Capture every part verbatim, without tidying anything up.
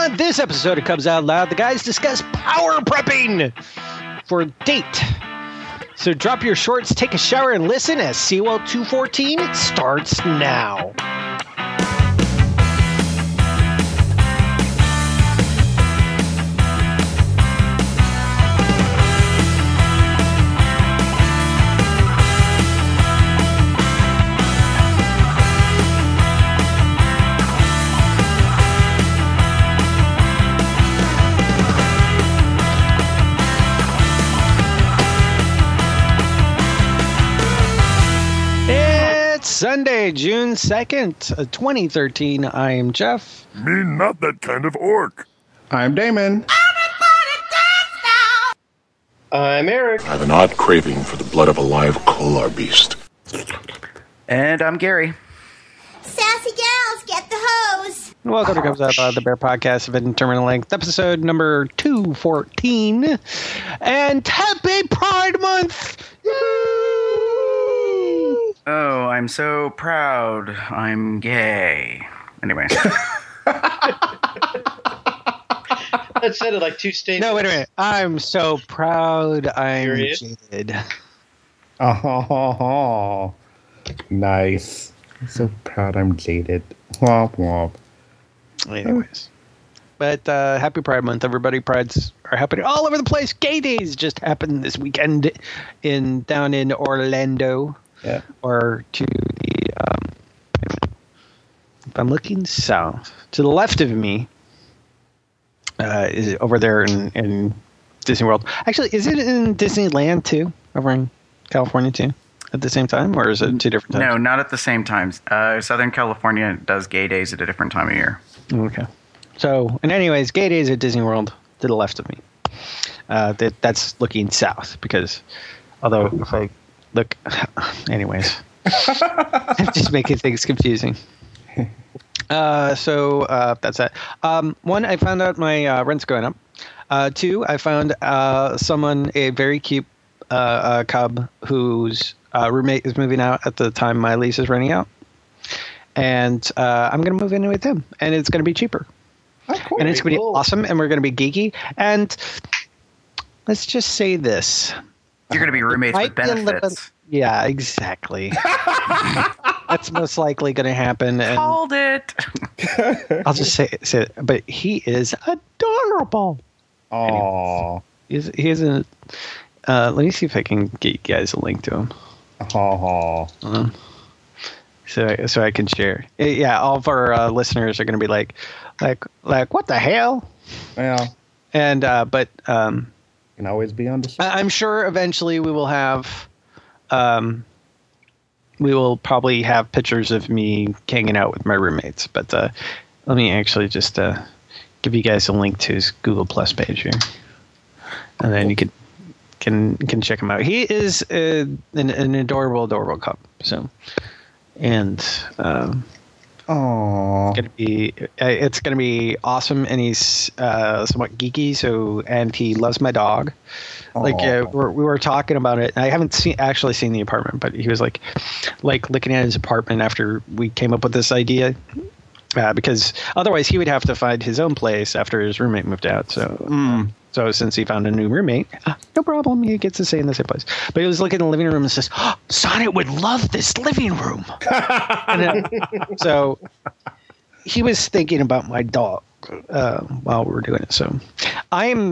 On this episode of Cubs Out Loud, the guys discuss power prepping for a date. So drop your shorts, take a shower, and listen as Seawell two fourteen starts now. Sunday, June second, twenty thirteen. I am Jeff. Me, not that kind of orc. I'm Damon. I'm Eric. I have an odd craving for the blood of a live kolar beast. And I'm Gary. Sassy gals, get the hose. Welcome to Comes Out Loud, the Bear Podcast of Indeterminate Length, episode number two fourteen. And happy Pride Month! Yay! Oh, I'm so proud. I'm gay. Anyway. That sounded like two statements. No, wait a minute. I'm so proud. I'm Period. jaded. Oh, nice. I'm so proud I'm jaded. Womp womp. Anyways. But uh, happy Pride Month, everybody. Prides are happening all over the place. Gay Days just happened this weekend in down in Orlando. Yeah. Or to the, um, if I'm looking south, to the left of me, uh, is it over there in, in Disney World. Actually, is it in Disneyland too, over in California too, at the same time, or is it two different times? No, not at the same times. Uh, Southern California does gay days at a different time of year. Okay. So, and anyways, Gay Days at Disney World to the left of me. Uh, that that's looking south because, although if I look, anyways, I'm just making things confusing. Uh, so uh, that's that. Um, one, I found out my uh, rent's going up. Uh, two, I found uh, someone, a very cute uh, uh, cub whose uh, roommate is moving out at the time my lease is running out. And uh, I'm going to move in with him, and it's going to be cheaper. Oh, cool. And it's going to be cool. awesome, and we're going to be geeky. And let's just say this. You're going to be roommates Might with be a little benefits. bit- yeah, exactly. That's most likely going to happen. And Called it. I'll just say, say it. But he is adorable. Aw. He's, he is a... Uh, let me see if I can get you guys a link to him. Aw. Um, so, I- so I can share. Uh, Yeah, all of our uh, listeners are going to be like, like, like, what the hell? Well, And uh, but um, can always be on the I- I'm sure eventually we will have, um, we will probably have pictures of me hanging out with my roommates. But uh, let me actually just uh, give you guys a link to his Google Plus page here, and then you can can can check him out. He is uh, an, an adorable, adorable cub. So, and um, Aw. gonna be uh, it's gonna be awesome, and he's uh, somewhat geeky. So, and he loves my dog. Like uh, Aw. we're, we were talking about it. I haven't seen actually seen the apartment, but he was like, like looking at his apartment after we came up with this idea, uh, because otherwise he would have to find his own place after his roommate moved out. So, Mm. so since he found a new roommate, uh, no problem, he gets to stay in the same place. But he was looking in the living room and says, oh, "Sonnet would love this living room." And then, so he was thinking about my dog uh, while we were doing it. So I am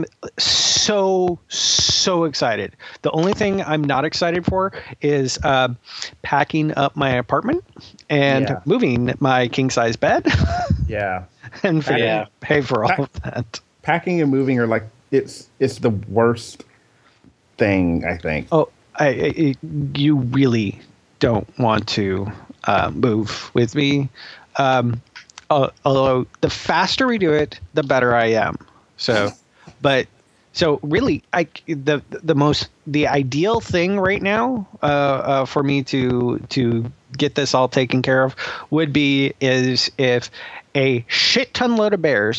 so, so excited. The only thing I'm not excited for is uh, packing up my apartment and Yeah. moving my king size bed Yeah. and for Yeah. pay for all of that. Packing and moving are like, it's it's the worst thing, I think. Oh, I, I you really don't want to uh, move with me. Um, uh, although the faster we do it, the better I am. So, but so really, I the the most the ideal thing right now uh, uh, for me to to get this all taken care of would be is if a shit ton load of bears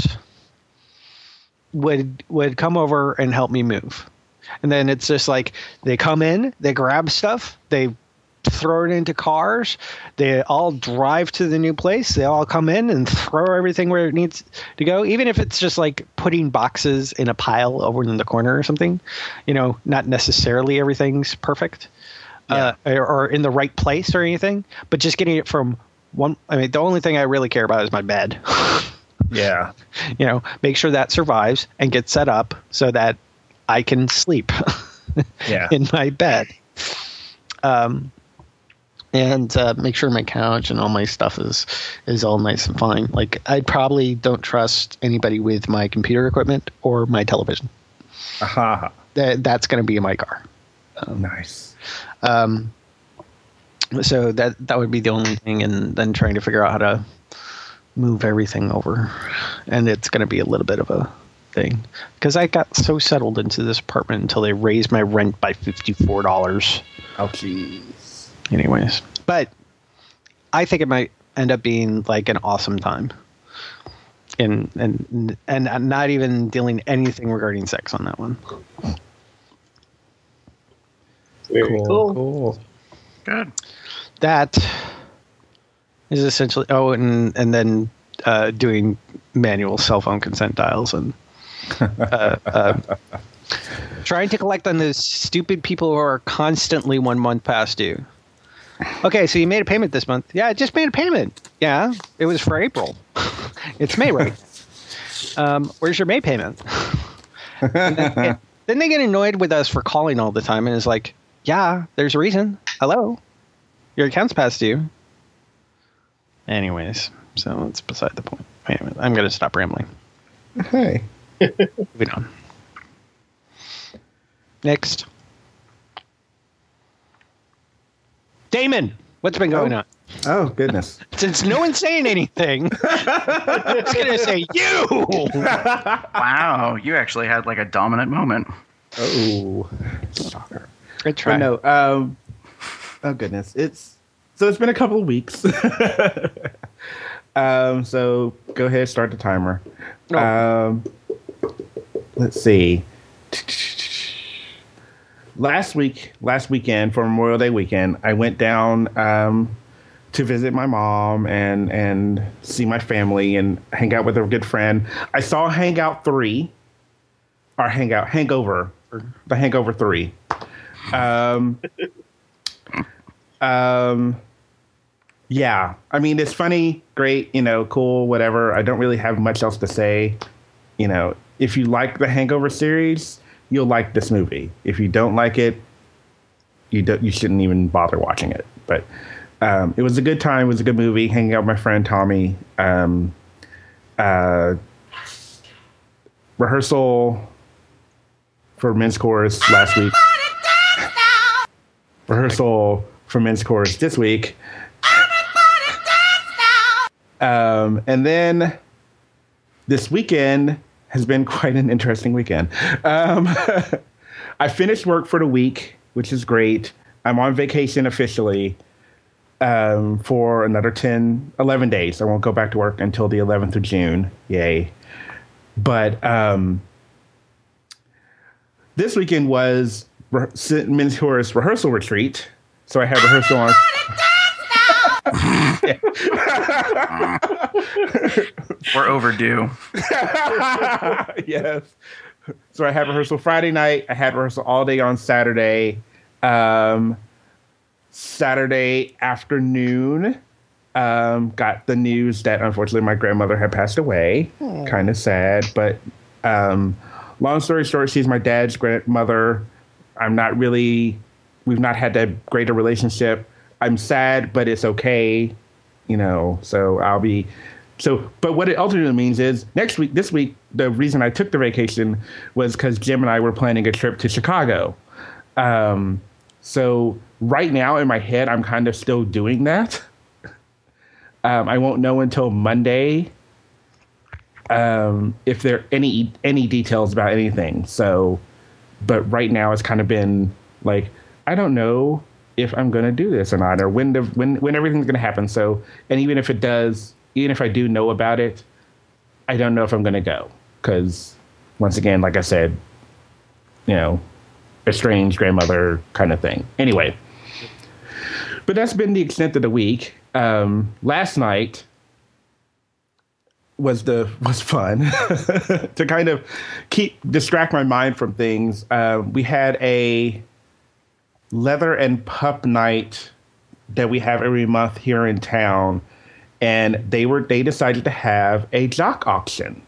would would come over and help me move. And then it's just like they come in, they grab stuff, they throw it into cars. They all drive to the new place. They all come in and throw everything where it needs to go, even if it's just like putting boxes in a pile over in the corner or something. You know, not necessarily everything's perfect uh, or, or in the right place or anything, but just getting it from one. I mean, the only thing I really care about is my bed. Yeah. You know, make sure that survives and gets set up so that I can sleep Yeah. in my bed. Um, and uh, make sure my couch and all my stuff is is all nice and fine. Like, I probably don't trust anybody with my computer equipment or my television. Aha. That that's going to be in my car. Nice. Um, so that that would be the only thing, and then trying to figure out how to move everything over, and it's going to be a little bit of a thing because I got so settled into this apartment until they raised my rent by fifty-four dollars. Oh, jeez. Anyways, but I think it might end up being like an awesome time, and and and I'm not even dealing anything regarding sex on that one. Very Cool. cool. Cool. Good. That is essentially oh, and and then uh, doing manual cell phone consent dials and uh, uh, trying to collect on those stupid people who are constantly one month past due. Okay, so you made a payment this month. Yeah, I just made a payment. Yeah, it was for April. It's May, right? Um, where's your May payment? And then, yeah, then they get annoyed with us for calling all the time, and it's like, yeah, there's a reason. Hello, your account's past due. Anyways, so it's beside the point. Anyway, I'm going to stop rambling. Hey. Moving on. Next. Damon, what's been going Oh. on? Oh, goodness. Since no one's saying anything, I'm just going to say you. Wow, you actually had like a dominant moment. Oh. Good try. But no, um, oh goodness, it's so it's been a couple of weeks. um, so go ahead, start the timer. Oh. Um, let's see. Last week, last weekend for Memorial Day weekend, I went down um, to visit my mom and and see my family and hang out with a good friend. I saw Hangout three, or Hangout Hangover, or the Hangover three. Um, um, yeah, I mean, it's funny, great, you know, cool, whatever. I don't really have much else to say. You know, if you like the Hangover series, you'll like this movie. If you don't like it, you don't, you shouldn't even bother watching it. But um, it was a good time. It was a good movie. Hanging out with my friend Tommy. Um, uh, rehearsal for men's chorus last week. Rehearsal for men's chorus this week. Um, and then this weekend has been quite an interesting weekend. Um, I finished work for the week, which is great. I'm on vacation officially um, for another ten, eleven days. I won't go back to work until the eleventh of June. Yay. But um, this weekend was re- men's chorus rehearsal retreat. So I had rehearsal on. We're overdue. Yes. So I had rehearsal Friday night. I had rehearsal all day on Saturday. Um, Saturday afternoon, um, got the news that unfortunately my grandmother had passed away. Kind of sad, but um, long story short, she's my dad's grandmother. I'm not really, we've not had that great a relationship. I'm sad, but it's okay, you know, so I'll be, so, but what it ultimately means is next week, this week, the reason I took the vacation was because Jim and I were planning a trip to Chicago. Um, so right now in my head, I'm kind of still doing that. Um, I won't know until Monday um, if there are any, any details about anything. So, but right now it's kind of been like, I don't know if I'm going to do this or not, or when the, when when everything's going to happen. So, and even if it does, even if I do know about it, I don't know if I'm going to go because, once again, like I said, you know, estranged grandmother kind of thing. Anyway, but that's been the extent of the week. Um, last night was the was fun to kind of keep distract my mind from things. Uh, we had a leather and pup night that we have every month here in town, and they were they decided to have a jock auction,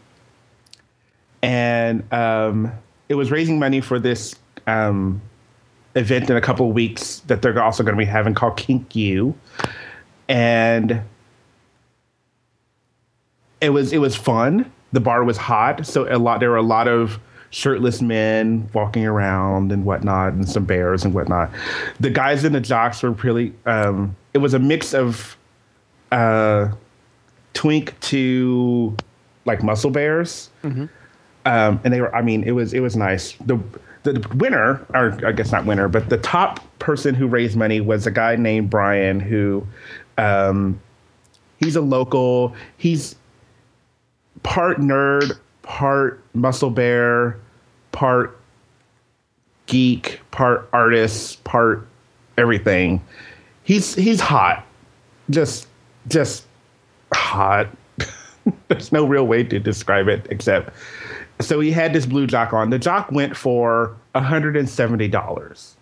and um, it was raising money for this um, event in a couple of weeks that they're also going to be having called Kink U, and it was it was fun. The bar was hot, so a lot there were a lot of shirtless men walking around and whatnot, and some bears and whatnot. The guys in the jocks were really. Um, it was a mix of uh, twink to like muscle bears, mm-hmm. um, and they were. I mean, it was it was nice. The the winner, or I guess not winner, but the top person who raised money was a guy named Brian, who um, he's a local. He's part nerd, part muscle bear, part geek, part artist, part everything. He's he's hot, just just hot. There's no real way to describe it except. So he had this blue jock on. The jock went for one hundred seventy dollars.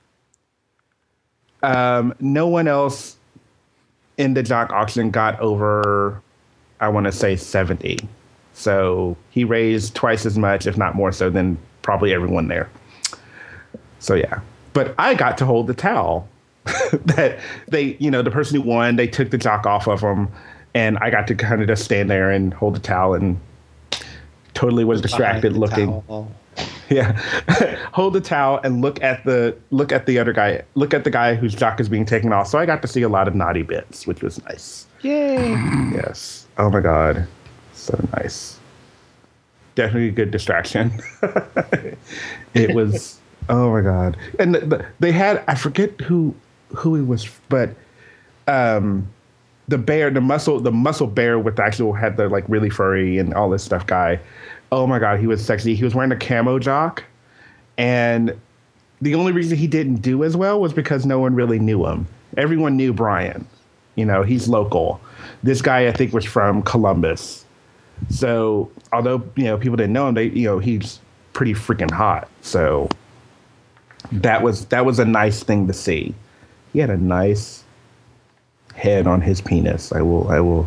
Um, no one else in the jock auction got over, I want to say, seventy. So he raised twice as much, if not more so, than probably everyone there. So, yeah. But I got to hold the towel that they, you know, the person who won, they took the jock off of him. And I got to kind of just stand there and hold the towel and totally was distracted looking. Towel. Yeah. Hold the towel and look at the look at the other guy. Look at the guy whose jock is being taken off. So I got to see a lot of naughty bits, which was nice. Yay. Yes. Oh, my God. So nice. Definitely a good distraction. It was, oh, my God. And the, the, they had, I forget who who he was, but um, the bear, the muscle, the muscle bear with the actual, had the like really furry and all this stuff guy. Oh, my God. He was sexy. He was wearing a camo jock. And the only reason he didn't do as well was because no one really knew him. Everyone knew Brian. You know, he's local. This guy, I think, was from Columbus. So, although, you know, people didn't know him, they, you know, he's pretty freaking hot. So that was that was a nice thing to see. He had a nice head on his penis. I will I will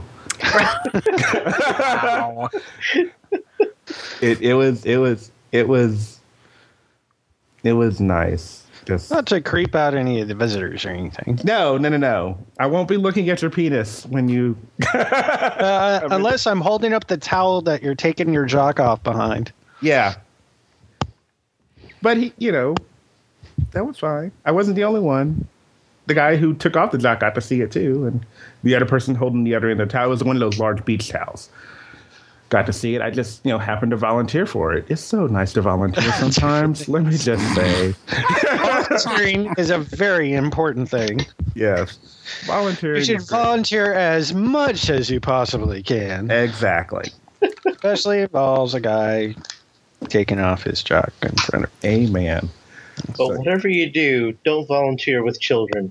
It it was it was it was it was nice. Just not to creep out any of the visitors or anything. No, no, no, no. I won't be looking at your penis when you. uh, unless I'm holding up the towel that you're taking your jock off behind. Yeah. But he, you know, that was fine. I wasn't the only one. The guy who took off the jock got to see it too, and the other person holding the other end of the towel was one of those large beach towels. Got to see it. I just, you know, happened to volunteer for it. It's so nice to volunteer sometimes. Let me just say. Volunteering is a very important thing. Yes. Volunteering. You should volunteer as much as you possibly can. Exactly. Especially if involves a guy taking off his jock in front of. Amen. But so. Whatever you do, don't volunteer with children.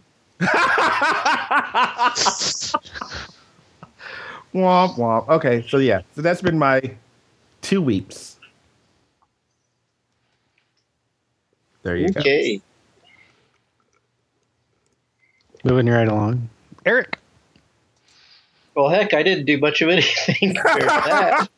Womp womp. Okay, so yeah, so that's been my two weeks. There you go. Okay. Moving right along. Eric. Well, heck, I didn't do much of anything compared to that.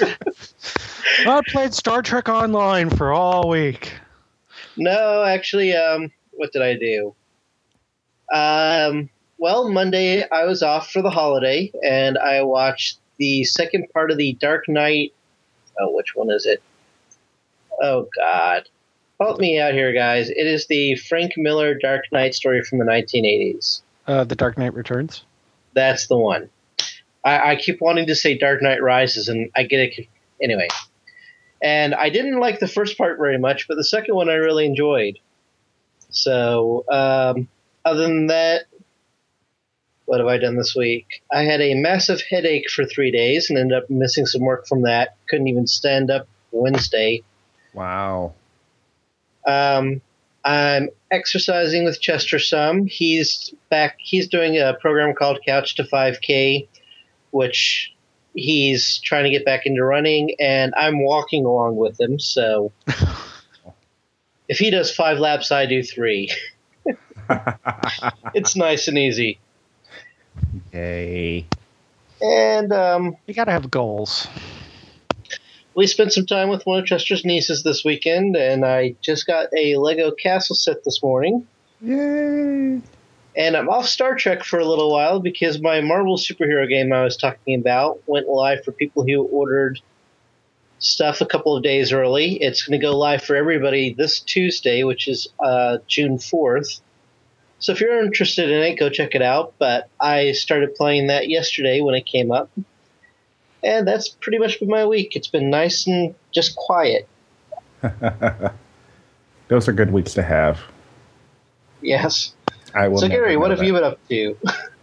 I played Star Trek Online for all week. No, actually, um, what did I do? Um... Well, Monday I was off for the holiday, and I watched the second part of the Dark Knight. Oh, which one is it? Oh, God. Help me out here, guys. It is the Frank Miller Dark Knight story from the nineteen eighties. Uh, the Dark Knight Returns? That's the one. I, I keep wanting to say Dark Knight Rises, and I get it. Anyway. And I didn't like the first part very much, but the second one I really enjoyed. So, um, other than that, what have I done this week? I had a massive headache for three days and ended up missing some work from that. Couldn't even stand up Wednesday. Wow. Um, I'm exercising with Chester some. He's back. He's doing a program called Couch to five K, which he's trying to get back into running, and I'm walking along with him. So if he does five laps, I do three. It's nice and easy. Yay. And um, You gotta have goals. we spent some time with one of Chester's nieces this weekend, and I just got a Lego castle set this morning. Yay. And I'm off Star Trek for a little while because my Marvel superhero game I was talking about went live for people who ordered stuff a couple of days early. It's going to go live for everybody this Tuesday, which is uh, June fourth. So if you're interested in it, go check it out. But I started playing that yesterday when it came up. And that's pretty much been my week. It's been nice and just quiet. Those are good weeks to have. Yes. I will So, never Gary, what know have that. you been up to?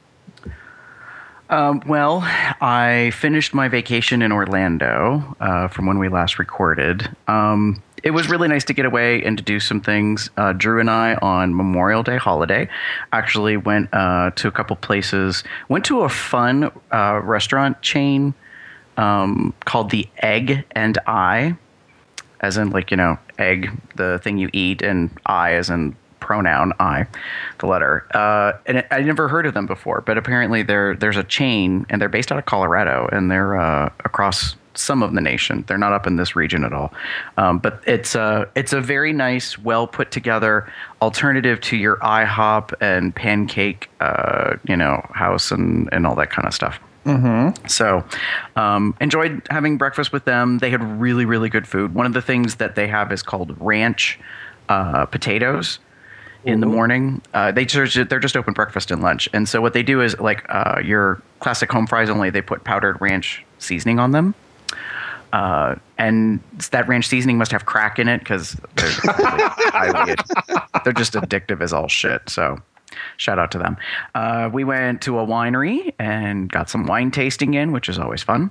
Um, well, I finished my vacation in Orlando uh, from when we last recorded. Um, it was really nice to get away and to do some things. Uh, Drew and I, on Memorial Day holiday, actually went uh, to a couple places. Went to a fun uh, restaurant chain um, called The Egg and I, as in, like, you know, egg, the thing you eat, and I as in pronoun I, the letter. Uh, and it, I never heard of them before, but apparently they're, there's a chain, and they're based out of Colorado, and they're uh, across some of the nation. They're not up in this region at all. Um, but it's a, it's a very nice, well put together alternative to your IHOP and pancake, uh, you know, house and, and all that kind of stuff. Mm-hmm. So um, enjoyed having breakfast with them. They had really, really good food. One of the things that they have is called ranch uh, potatoes. In the morning, uh, they just, they're just open breakfast and lunch. And so what they do is, like uh, your classic home fries, only they put powdered ranch seasoning on them. Uh, and that ranch seasoning must have crack in it because they're, really they're just addictive as all shit. So shout out to them. Uh, we went to a winery and got some wine tasting in, which is always fun.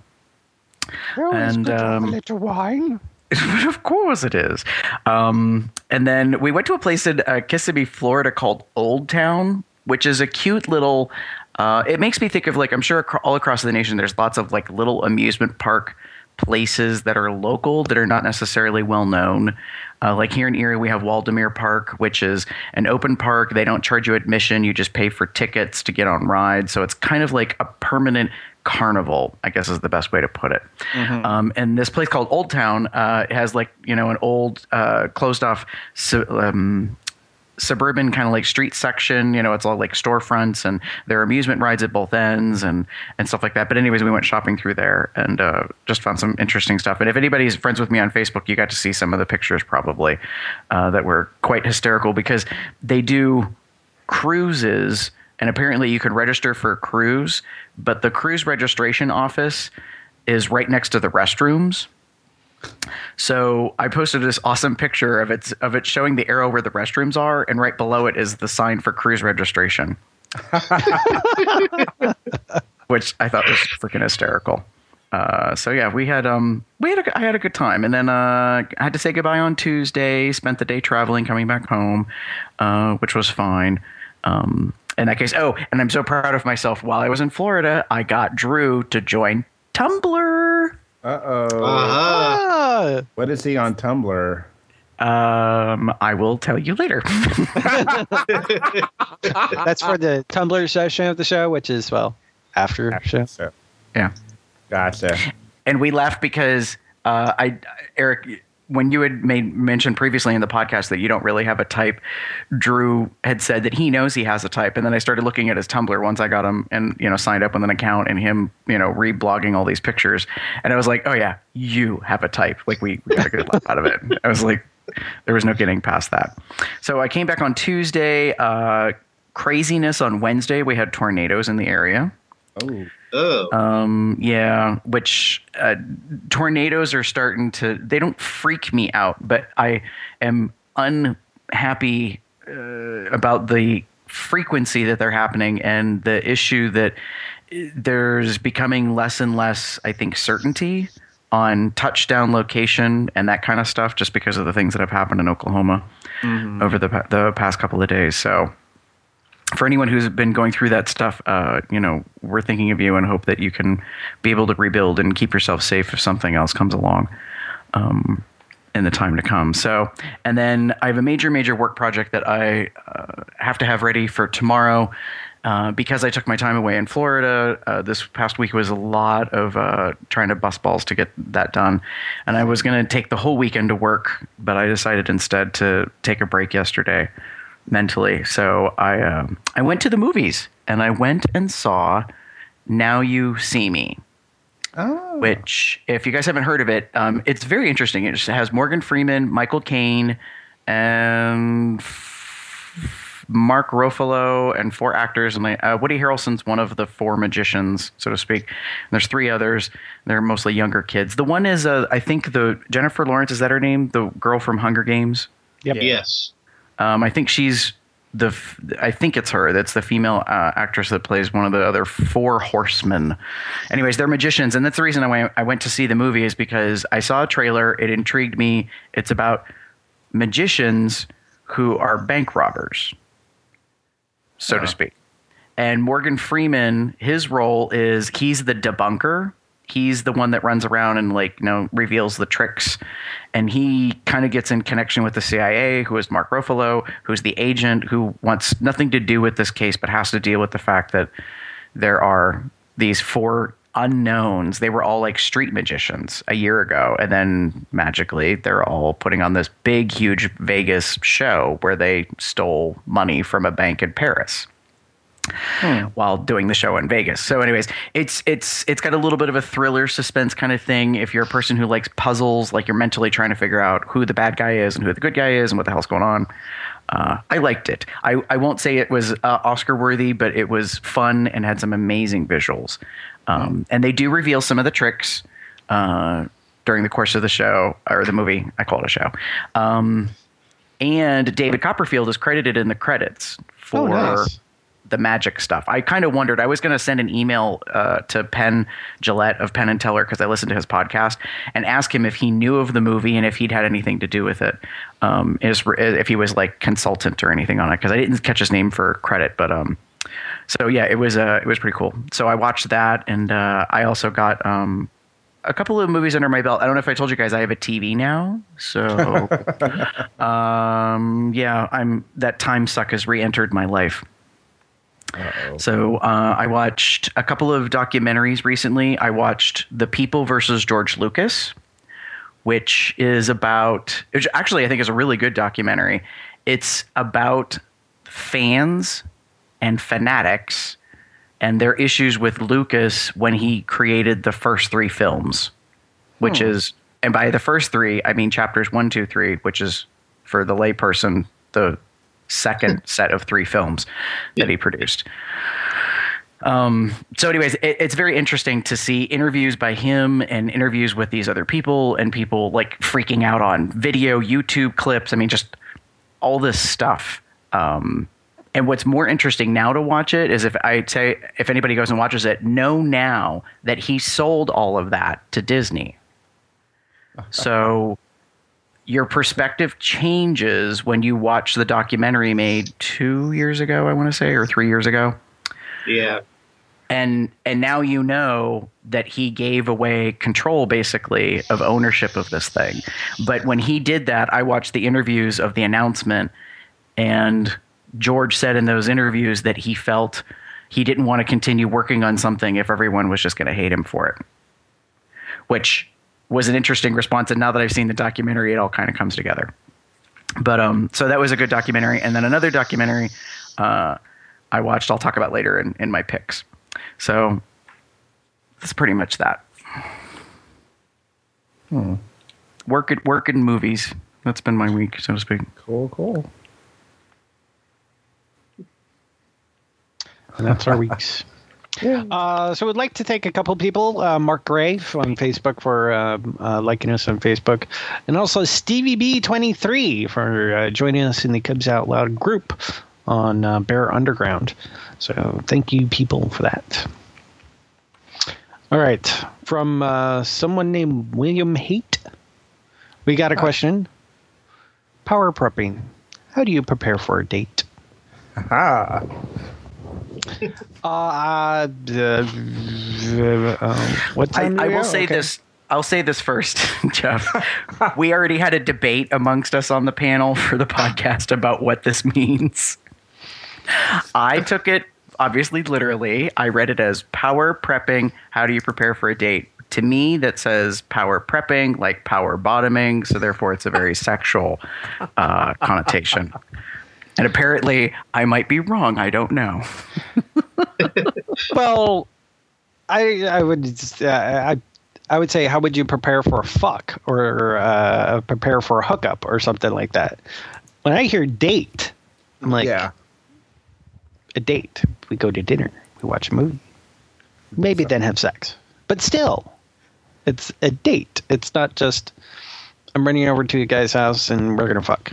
And um, a little wine. of course it is. Um, and then we went to a place in uh, Kissimmee, Florida called Old Town, which is a cute little, uh, it makes me think of, like, I'm sure ac- all across the nation, there's lots of, like, little amusement park places that are local that are not necessarily well known. Uh, like here in Erie, we have Waldemere Park, which is an open park. They don't charge you admission. You just pay for tickets to get on rides. So it's kind of like a permanent carnival, I guess is the best way to put it. Mm-hmm. Um, and this place called Old Town uh, has, like, you know, an old uh, closed off su- um, suburban kind of like street section. You know, it's all like storefronts, and there are amusement rides at both ends and, and stuff like that. But anyways, we went shopping through there and uh, just found some interesting stuff. And if anybody's friends with me on Facebook, you got to see some of the pictures probably uh, that were quite hysterical because they do cruises. And apparently you can register for a cruise, but the cruise registration office is right next to the restrooms. So I posted this awesome picture of it, of it showing the arrow where the restrooms are, and right below it is the sign for cruise registration, which I thought was freaking hysterical. Uh, so yeah, we had um we had a, I had a good time, and then uh, I had to say goodbye on Tuesday. Spent the day traveling, coming back home, uh, which was fine. Um, in that case, oh, and I'm so proud of myself. While I was in Florida, I got Drew to join Tumblr. Uh-oh. Uh-huh. Ah, What is he on Tumblr? Um, I will tell you later. that's for the Tumblr session of the show, which is, well, after show. So, Yeah. gotcha. And we laughed because uh, I, Eric, when you had made mention previously in the podcast that you don't really have a type, Drew had said that he knows he has a type. And then I started looking at his Tumblr once I got him and, you know, signed up with an account, and him, you know, reblogging all these pictures. And I was like, oh yeah, you have a type. Like we, we got a good laugh out of it. I was like, there was no getting past that. So I came back on Tuesday, uh, craziness on Wednesday. We had tornadoes in the area. Oh. Oh. Um, yeah, which uh, tornadoes are starting to, they don't freak me out, but I am unhappy uh, about the frequency that they're happening, and the issue that there's becoming less and less, I think, certainty on touchdown location and that kind of stuff, just because of the things that have happened in Oklahoma mm-hmm. over the the past couple of days. So for anyone who's been going through that stuff, uh, you know, we're thinking of you and hope that you can be able to rebuild and keep yourself safe if something else comes along um, in the time to come. So, and then I have a major, major work project that I uh, have to have ready for tomorrow. Uh, because I took my time away in Florida, uh, this past week was a lot of uh, trying to bust balls to get that done. And I was going to take the whole weekend to work, but I decided instead to take a break yesterday mentally. So I uh, I went to the movies, and I went and saw Now You See Me. Oh. Which, if you guys haven't heard of it, um, it's very interesting. It just has Morgan Freeman, Michael Caine, and Mark Ruffalo and four actors, and uh, Woody Harrelson's one of the four magicians, so to speak. And there's three others. They're mostly younger kids. The one is, uh, I think, the Jennifer Lawrence, is that her name? The girl from Hunger Games. Yep. Yes. Um, I think she's the. I think it's her. That's the female uh, actress that plays one of the other four horsemen. Anyways, they're magicians, and that's the reason I went. I went to see the movie is because I saw a trailer. It intrigued me. It's about magicians who are bank robbers, so to speak. And Morgan Freeman, his role is he's the debunker. He's the one that runs around and, like, you know, reveals the tricks. And he kind of gets in connection with the C I A, who is Mark Ruffalo, who's the agent who wants nothing to do with this case, but has to deal with the fact that there are these four unknowns. They were all like street magicians a year ago. And then magically they're all putting on this big, huge Vegas show where they stole money from a bank in Paris. Hmm. While doing the show in Vegas. So anyways, it's it's it's got a little bit of a thriller suspense kind of thing. If you're a person who likes puzzles, like you're mentally trying to figure out who the bad guy is and who the good guy is and what the hell's going on. Uh, I liked it. I, I won't say it was uh, Oscar worthy, but it was fun and had some amazing visuals. Um, hmm. And they do reveal some of the tricks uh, during the course of the show, or the movie. I call it a show. Um, and David Copperfield is credited in the credits for oh, nice. the magic stuff. I kind of wondered. I was going to send an email uh, to Penn Jillette of Penn and Teller, because I listened to his podcast, and ask him if he knew of the movie and if he'd had anything to do with it. Um, is, if he was like consultant or anything on it, because I didn't catch his name for credit. But um, so yeah, it was uh, it was pretty cool. So I watched that, and uh, I also got um, a couple of movies under my belt. I don't know if I told you guys I have a T V now. So um, yeah, I'm that time suck has re-entered my life. Uh-oh. So uh, I watched a couple of documentaries recently. I watched The People versus George Lucas, which is about, which actually I think is a really good documentary. It's about fans and fanatics and their issues with Lucas when he created the first three films, which hmm. is, and by the first three, I mean chapters one, two, three, which is for the layperson, the second set of three films that he produced. Um, so anyways, it, it's very interesting to see interviews by him and interviews with these other people and people like freaking out on video, YouTube clips. I mean, just all this stuff. Um, and what's more interesting now to watch it is if I say, if anybody goes and watches it, know now that he sold all of that to Disney. So your perspective changes when you watch the documentary made two years ago, I want to say, or three years ago. Yeah. And and now you know that he gave away control, basically, of ownership of this thing. But when he did that, I watched the interviews of the announcement, and George said in those interviews that he felt he didn't want to continue working on something if everyone was just going to hate him for it, which was an interesting response. And now that I've seen the documentary, it all kind of comes together. But um, so that was a good documentary. And then another documentary uh, I watched, I'll talk about later in, in my picks. So that's pretty much that. Hmm. Work at work in movies. That's been my week, so to speak. Cool, cool. And that's our weeks. Yeah. Uh, so we'd like to thank a couple people. Uh, Mark Gray on Facebook for uh, uh, liking us on Facebook. And also Stevie B twenty-three for uh, joining us in the Cubs Out Loud group on uh, Bear Underground. So thank you, people, for that. All right. from uh, someone named William Haight. We got a question. Power prepping. How do you prepare for a date? Aha. Uh, uh, uh, um, what time I, I do we will go? say Okay. this. I'll say this first, Jeff. We already had a debate amongst us on the panel for the podcast about what this means. I took it obviously literally. I read it as power prepping. How do you prepare for a date? To me, that says power prepping, like power bottoming. So therefore, it's a very sexual uh, connotation. And apparently, I might be wrong. I don't know. Well, I I would uh, I I would say, how would you prepare for a fuck or uh, prepare for a hookup or something like that? When I hear date, I'm like, Yeah. a date. We go to dinner. We watch a movie. Maybe then have sex. But still, it's a date. It's not just I'm running over to a guy's house and we're gonna fuck.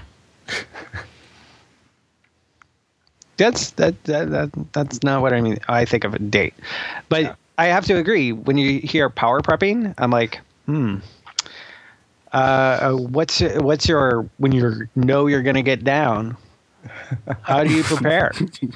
That's that, that that that's not what I mean. I think of a date, but Yeah. I have to agree. When you hear power prepping, I'm like, hmm. Uh, what's what's your when you know you're gonna get down? How do you prepare?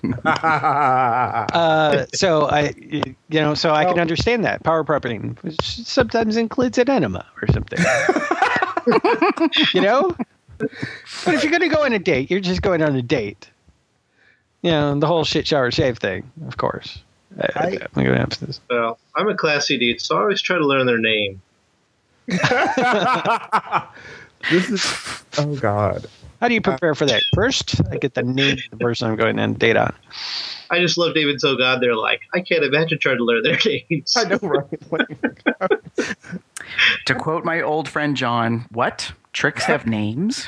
uh, so I, you know, so I can Well- understand that power prepping, which sometimes includes an enema or something. You know, but if you're gonna go on a date, you're just going on a date. You know, the whole shit shower shave thing, of course. I, I- I'm gonna have this. Well, I'm a classy dude, so I always try to learn their name. This is. Oh God. How do you prepare for that? First, I get the name of the person I'm going on a date on. I just love David So God. They're like, I can't imagine trying to learn their names. I know, right? To quote my old friend John, what? Tricks have names?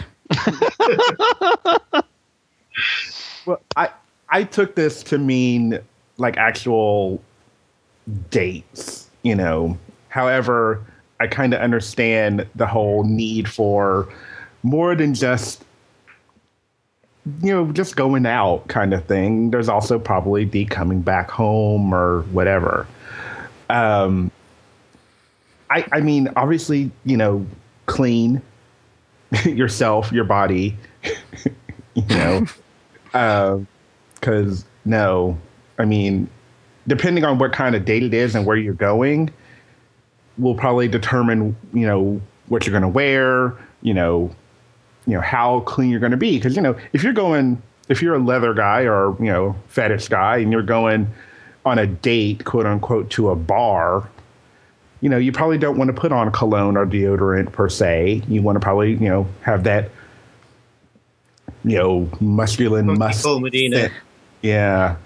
Well, I I took this to mean like actual dates, you know. However, I kind of understand the whole need for more than just, you know, just going out kind of thing. There's also probably the coming back home or whatever. Um, I I mean, obviously, you know, clean yourself, your body, you know. Because, uh, no, I mean, depending on what kind of date it is and where you're going, will probably determine, you know, what you're going to wear, you know, you know, how clean you're going to be. Because, you know, if you're going, if you're a leather guy or, you know, fetish guy and you're going on a date, quote unquote, to a bar, you know, you probably don't want to put on cologne or deodorant per se. You want to probably, you know, have that, you know, masculine must. Oh, Medina. Yeah.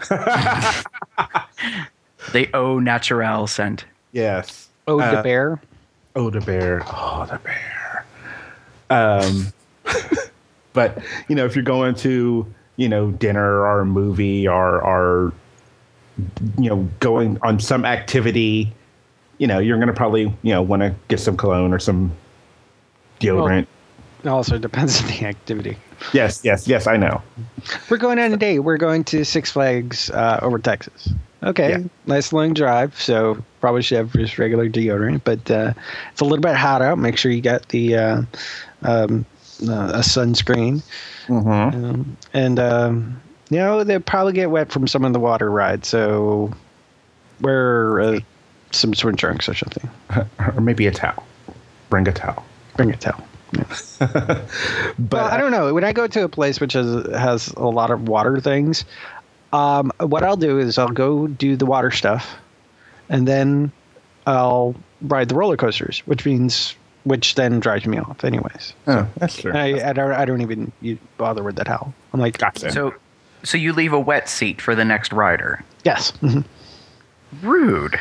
The au naturel scent. Yes. Oh, the Uh, bear. Oh, the bear. Oh, the bear. Um, but you know, if you're going to, you know, dinner or a movie or or you know, going on some activity, you know, you're gonna probably, you know, want to get some cologne or some deodorant. It also depends on the activity. Yes, yes, yes. I know. We're going on a date. We're going to Six Flags uh, over Texas. Okay, Yeah. nice long drive, so probably should have just regular deodorant, but uh, it's a little bit hot out. Make sure you got the uh, um, uh, a sunscreen, Mm-hmm. um, and um, you know they'll probably get wet from some of the water rides. So wear uh, some swim trunks or something. Or maybe a towel. Bring a towel. Bring a towel. But Well, I don't know. When I go to a place which has has a lot of water things, um, what I'll do is I'll go do the water stuff, and then I'll ride the roller coasters, which means which then drives me off, anyways. Oh, that's true. I, I don't I don't even you bother with that hell. I'm like, Gotcha. So, so you leave a wet seat for the next rider. yes, mhm. Rude.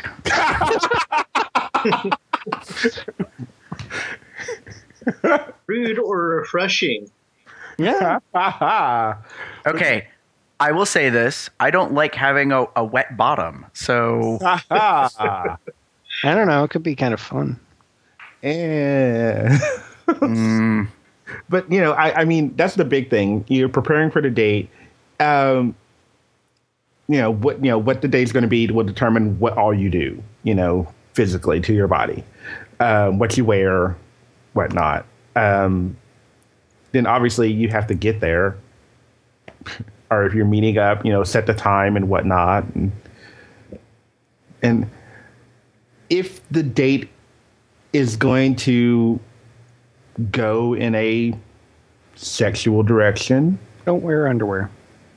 Rude or refreshing? yeah. Okay, I will say this: I don't like having a, a wet bottom. So, I don't know. It could be kind of fun. and mm, but you know, I, I mean, that's the big thing. You're preparing for the date. Um, you know what you know what the date's going to be will determine what all you do. You know, physically to your body, um, what you wear, whatnot. Um, then obviously you have to get there, or if you're meeting up, you know, set the time and whatnot. And, and if the date is going to go in a sexual direction, Don't wear underwear.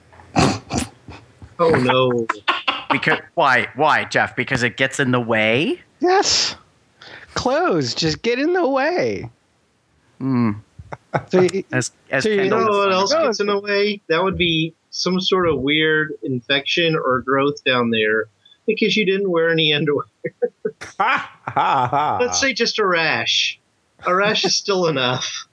Oh no. Because why? Why, Jeff? Because it gets in the way. Yes. Clothes just get in the way. Hmm. So you, As as So you You Kendall know was what talking else about. gets in the way? That would be some sort of weird infection or growth down there because you didn't wear any underwear. ha ha ha. Let's say just a rash. A rash is still enough.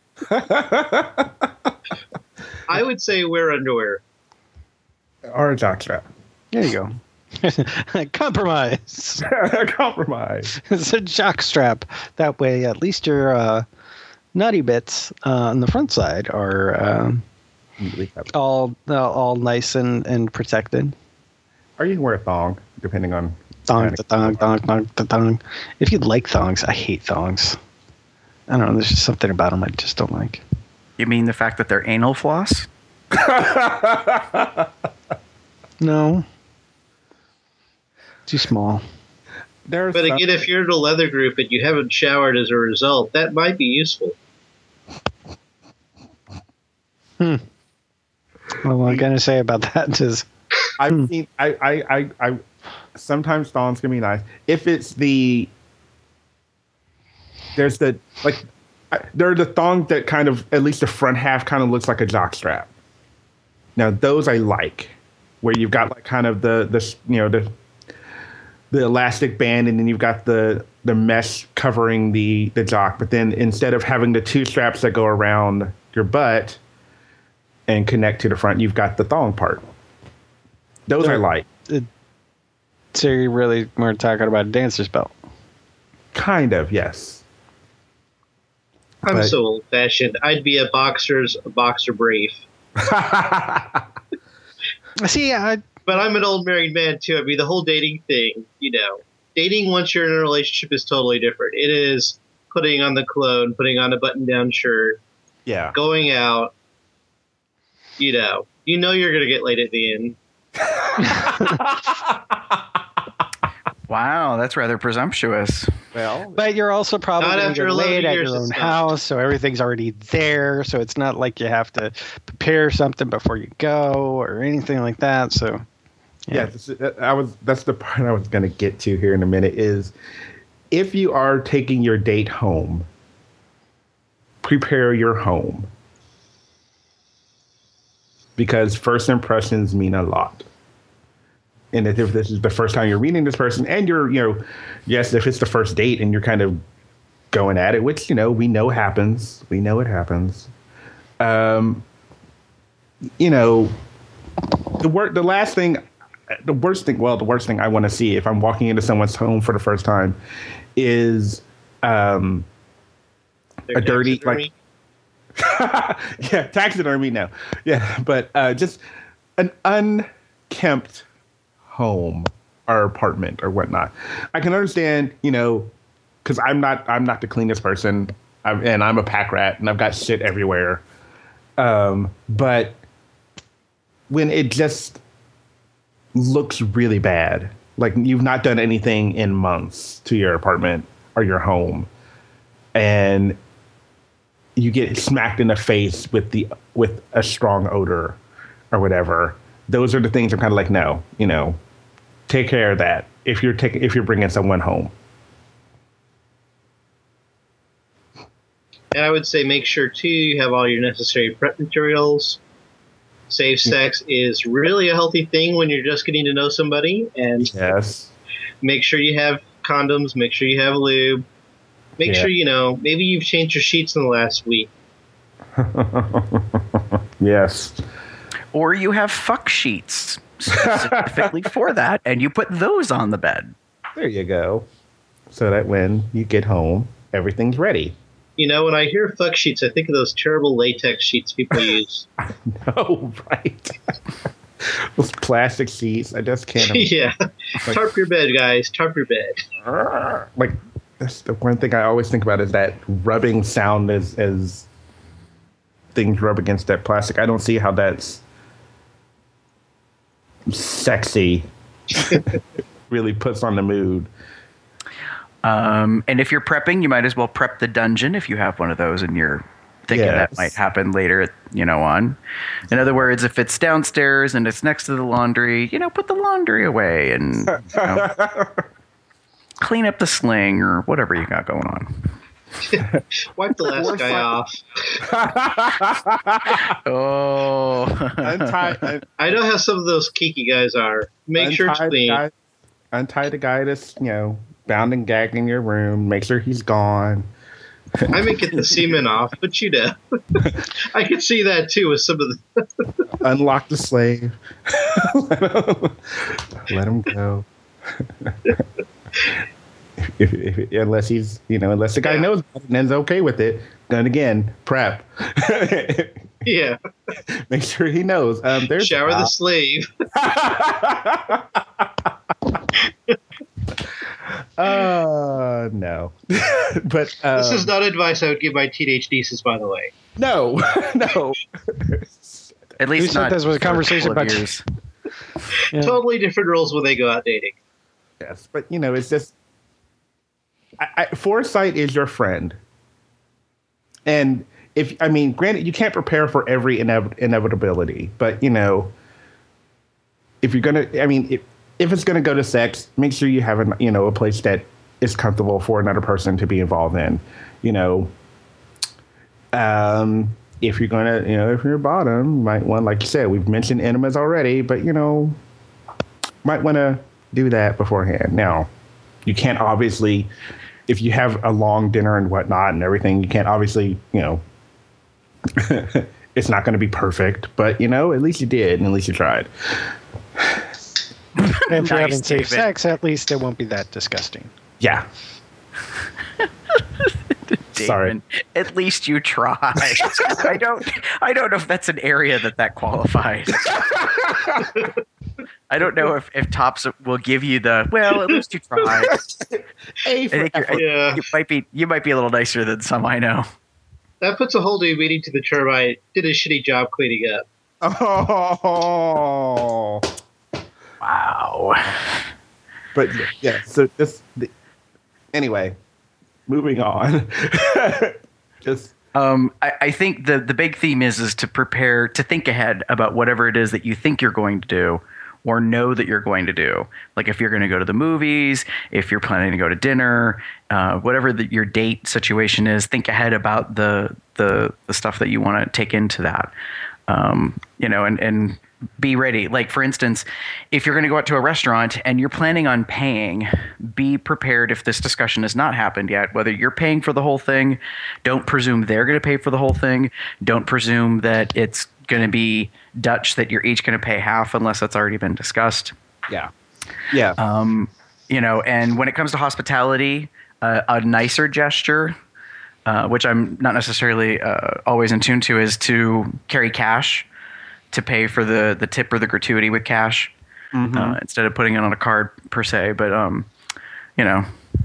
I would say wear underwear. or a jockstrap. there you go. Compromise. Compromise. It's a jock strap. That way, at least your uh, nutty bits uh, on the front side are um, all uh, all nice and, and protected. Or you can wear a thong, depending on Thong, da, thong, thong, thong, da, thong. If you like thongs, I hate thongs. I don't know. There's just something about them I just don't like. You mean the fact that they're anal floss? No. Too small. There's But some- again, if you're in a leather group and you haven't showered as a result, that might be useful. Well, what I'm going to say about that is I've seen. I, I, I, I. Sometimes thongs can be nice if it's the. There's the like. I, there are the thongs that kind of, at least the front half, kind of looks like a jockstrap. Now those I like, where you've got like kind of the the you know the. the elastic band, and then you've got the the mesh covering the the jock. But then instead of having the two straps that go around your butt and connect to the front, you've got the thong part. Those I like. so you really we're talking about a dancer's belt. Kind of, yes. I'm But- so old fashioned. I'd be a boxer's a boxer brief. See, I But I'm an old married man too. I mean, the whole dating thing, you know, dating once you're in a relationship is totally different. It is putting on the cologne, putting on a button-down shirt, Yeah. going out. You know, you know you're gonna get laid at the end. Wow, that's rather presumptuous. Well, but you're also probably Not going to after get eleven laid at years, your own it's not. house, so everything's already there. So it's not like you have to prepare something before you go or anything like that. So yeah, this is- I was. That's the part I was going to get to here in a minute. Is if you are taking your date home, prepare your home, because first impressions mean a lot. And if this is the first time you're meeting this person, and you're, you know, yes, if it's the first date and you're kind of going at it, which, you know, we know happens, we know it happens. Um, you know, the wor- the last thing, the worst thing, well, the worst thing I want to see if I'm walking into someone's home for the first time is um, Their a dirty, taxidermy. like, yeah, taxidermy, no. Yeah, but uh, just an unkempt home or apartment or whatnot. I can understand, you know, because I'm not I'm not the cleanest person, I'm, and I'm a pack rat, and I've got shit everywhere. Um, but when it just looks really bad, like you've not done anything in months to your apartment or your home, and you get smacked in the face with the with a strong odor or whatever. Those are the things I'm kind of like, no, you know, take care of that if you're taking if you're bringing someone home. And I would say make sure too you have all your necessary prep materials. Safe sex is really a healthy thing when you're just getting to know somebody, and Yes. make sure you have condoms. Make sure you have lube. Make Yeah. sure you know maybe you've changed your sheets in the last week. Yes. Or you have fuck sheets specifically for that, and you put those on the bed. There you go. So that when you get home, everything's ready. You know, when I hear fuck sheets, I think of those terrible latex sheets people use. Oh, right. Those plastic sheets. I just can't. Yeah. Like- Tarp your bed, guys. Tarp your bed. Like that's the one thing I always think about is that rubbing sound as as things rub against that plastic. I don't see how that's sexy. Really puts on the mood. Um, and if you're prepping, you might as well prep the dungeon if you have one of those and you're thinking Yes. that might happen later, you know, on. In other words, if it's downstairs and it's next to the laundry, you know, put the laundry away and you know, clean up the sling or whatever you got going on. Wipe the last guy off. Oh. Untie, un- I know how some of those geeky guys are. Make sure it's untie the clean. guy, untie the guy that's, you know, bound and gagged in your room. Make sure he's gone. I may get the semen off, but you know, I could see that too with some of the. Unlock the slave. let, him, let him go. if, if, unless he's, you know, unless the guy Yeah. knows about it and is okay with it. Then again, prep. Yeah. Make sure he knows. Um, there's Shower the slave. Uh, no. But um, This is not advice I would give my teenage nieces, by the way. no, no. At You least said not this was a for conversation couple of about- years. Yeah. Totally different rules when they go out dating. Yes, but you know, it's just I, I, foresight is your friend, and if I mean, granted, you can't prepare for every inev- inevitability, but you know, if you're gonna, I mean, if if it's gonna go to sex, make sure you have a you know a place that is comfortable for another person to be involved in. You know, um, if you're gonna, you know, if you're a bottom, you might want, like you said, we've mentioned enemas already, but you know, might want to do that beforehand. Now, you can't obviously, if you have a long dinner and whatnot and everything, you can't obviously, you know, it's not going to be perfect, but you know, at least you did and at least you tried. And if you're Nice, having safe David. sex, at least it won't be that disgusting. Yeah. Sorry. Damon, at least you tried. I don't. I don't know if that's an area that that qualifies. I don't know if, if Tops will give you the well. At least you tried. A I for think you're, effort. Yeah. you might be. You might be a little nicer than some I know. That puts a whole new meaning to the term I did a shitty job cleaning up. Oh. Wow. But yeah, so this. The, anyway, moving on. Just Um, I, I think the the big theme is is to prepare to think ahead about whatever it is that you think you're going to do or know that you're going to do. Like if you're going to go to the movies, if you're planning to go to dinner, uh, whatever the, your date situation is, think ahead about the the the stuff that you want to take into that. Um, you know, and and be ready. Like for instance, if you're going to go out to a restaurant and you're planning on paying, be prepared if this discussion has not happened yet, whether you're paying for the whole thing. Don't presume they're going to pay for the whole thing. Don't presume that it's going to be Dutch that you're each going to pay half unless that's already been discussed. yeah, yeah. Um, you know, and when it comes to hospitality, uh, a nicer gesture, uh, which I'm not necessarily uh, always in tune to, is to carry cash to pay for the, the tip or the gratuity with cash uh, instead of putting it on a card per se. But, um, you know.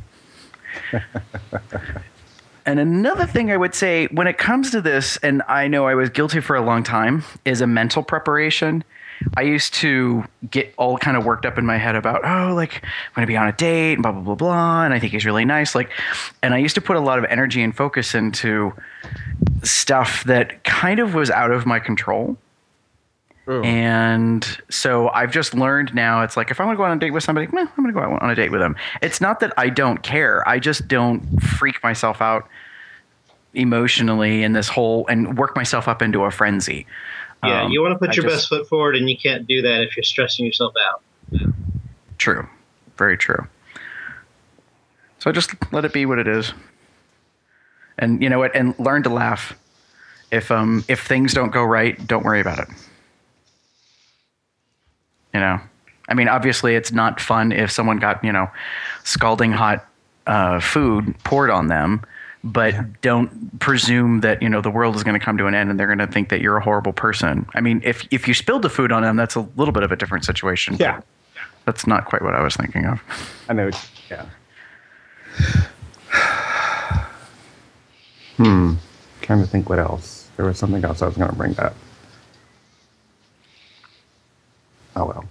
And another thing I would say when it comes to this, and I know I was guilty for a long time, is a mental preparation. I used to get all kind of worked up in my head about, oh, like I'm going to be on a date and blah, blah, blah, blah. And I think he's really nice. Like, and I used to put a lot of energy and focus into stuff that kind of was out of my control. And so I've just learned now it's like if I want to go on a date with somebody, meh, I'm going to go out on a date with them. It's not that I don't care. I just don't freak myself out emotionally in this whole and work myself up into a frenzy. Yeah, Um, you want to put I your just- best foot forward, and you can't do that if you're stressing yourself out. True. Very true. So just let it be what it is. And you know what? And learn to laugh. If um if things don't go right, don't worry about it. You know, I mean, obviously it's not fun if someone got, you know, scalding hot uh, food poured on them, but Yeah. don't presume that, you know, the world is going to come to an end and they're going to think that you're a horrible person. I mean, if if you spilled the food on them, that's a little bit of a different situation. Yeah. That's not quite what I was thinking of. I know. Yeah. Hmm. Trying to think what else. There was something else I was going to bring up. Oh, well.